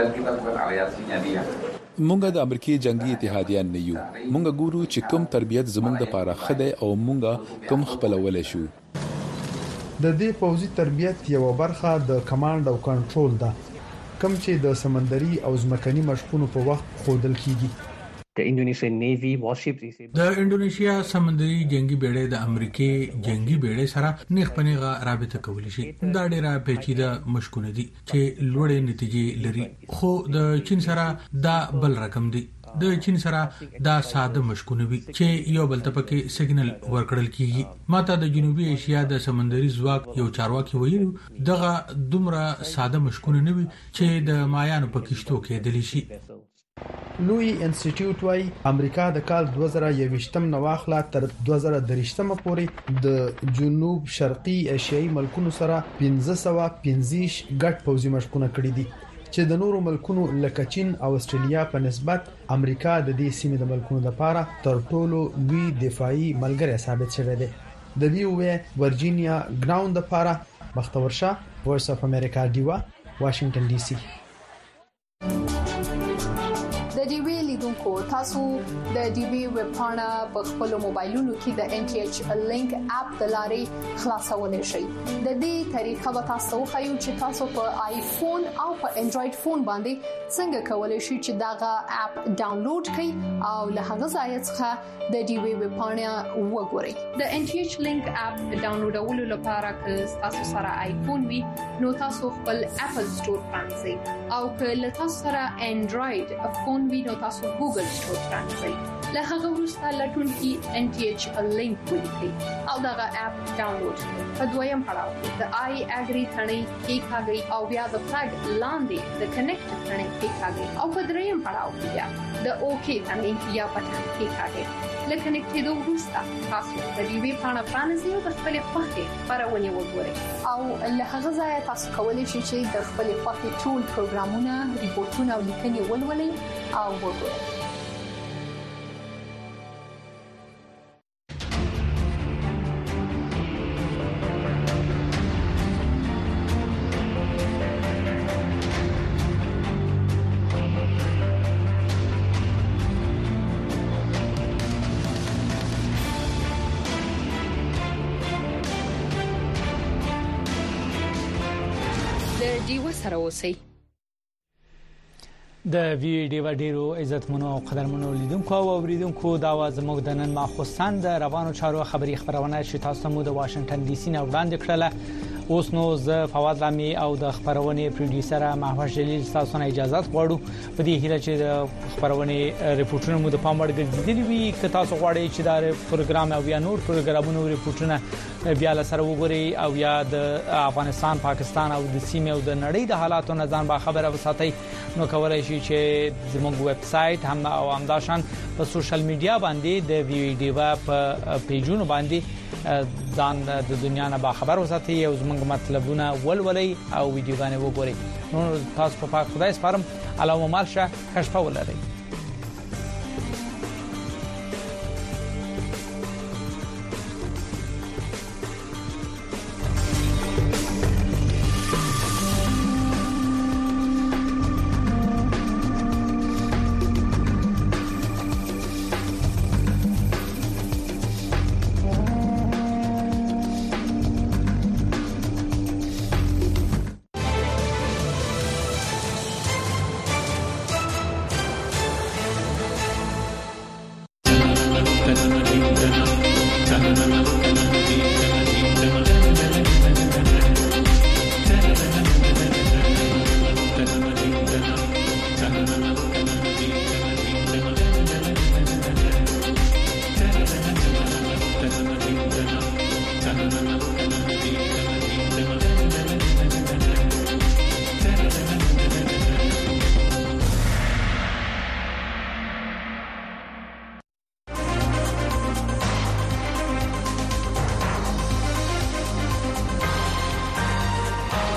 مونږ د امریکای جنگي اتحادیان نه یو. مونږ ګورو چې کوم تربيت زمونږ د پاره خده او مونږ کوم خپلول شو. د دې پوځي تربيت یو برخه د کمانډ او کنټرول ده کوم چې د سمندري او ځمکني مشقونو په وخت خودل کیږي. د انډونیشیا سمندري جنگي بیړۍ د امریکای جنگي بیړۍ سره نیغ پنیغه رابطه کولی شي. دا ډیره پیچیده مشکونه دي چې لوړې نتیجې لري. خو د چین سره دا بل رقم دی. د چین سره دا ساده مشکونه وي چې یو بل ته پکې سیګنل ورکړل کیږي. ماته د جنوبي ایشیا د سمندري ځواک یو چارواکي ویلو دغه دومره ساده مشکونه نه وي چې د مایانو په کشتو کې دلی شي. لوی انسټیټیوټ وايي امریکا د کال دوه زره یوویشتم نواخلا تر دوه زره دریشتم پورې د جنوب شرقي ایشیایي ملکونو سره پنځه سوه پنځه ګډ پوځي مشقونه کړي دي چې د نورو ملکونو لکه چین او استرالیا په نسبت امریکا د دې سیمې د ملکونو لپاره تر ټولو لوی دفاعي ملګری ثابت شوی دی. د وی او ای ورجینیا ګراوند لپاره بختور شاه، وایس اف امریکا دیوا، واشنگټن ډي سي. د ډي وی لیدونکو تاسو د ډي وی ویب پاڼه په خپل موبایلونو کې د ان ټي ایچ لینک اپ د لارې خلاصولای شئ. د دې طریقه به تاسو خو چې تاسو په آیفون او په انډراید فون باندې څنګه کولای شئ چې داغه اپ ډاونلوډ کړئ او له هغه ځای څخه د ډي وی ویب پاڼه وګورئ. د ان ټي ایچ لینک اپ ډاونلوډولو لپاره که تاسو سره آیفون وي نو تاسو خپل اپل سٹور پرانځئ او که تاسو سره انډراید فون وي نو تاسو ګوګل سٹور پرانځئ. له هغه وروسته لټون کې ان ټي ایچ لینک ولیکئ او دغه اپ ډاونلوډ کړئ. په دویم پړاو کې د آی اګری ثنې کې کاږي او بیا د فلګ لاندې د کنیکټ ثنې کې کاږي او په دریم پړاو کې بیا د اوکی ثنې یا بټن کې کاږي. لکه کنیکټ دوه وروسته تاسو د ډي وی پاڼه پرانځئ او د خپل خوښې خبرونه وګورئ او له هغه ځای تاسو کولی شئ چې د خپل خوښې ټول پروګرامونه، ریپورتونه او لیکنې ولولئ او وګورئ. سره اوسئ. د ویډیو ډیرو عزتمنو او قدرمنو لیدونکو او اوریدونکو دا وازموږ د نن ماخوستان د روانو چارو خبري خبرونه چې تاسو مو د واشنگټن ډي سي نه وړاندې کړله اوس نو ز فواد لامي او د خبرونې پروډوسر محمد جلیل تاسو نه اجازه غواړو په دې هیله چې د خبرونې ریپورتونو مو د پام وړ ګرځېدلی وي که تاسو غواړئ چې دا پروګرام او یا نور پروګرامونو ریپورتونه بیا له سره وګورئ او یا د افغانستان پاکستان او د سیمې او د نړۍ د حالاتو نه ځان با خبره وساتئ نو کولای شئ چې زموږ ویب سټ هم او همداشان په سوشل میډیا باندې د ویډیو په پیجونو باندې ځان د دنیا نه با خبر وساتئ او زموږ مطلبونه ولولئ او ویډیوګانې وګورئ نو تاسو په پاک خدای سپارم علامه مالشه کشف ولرئ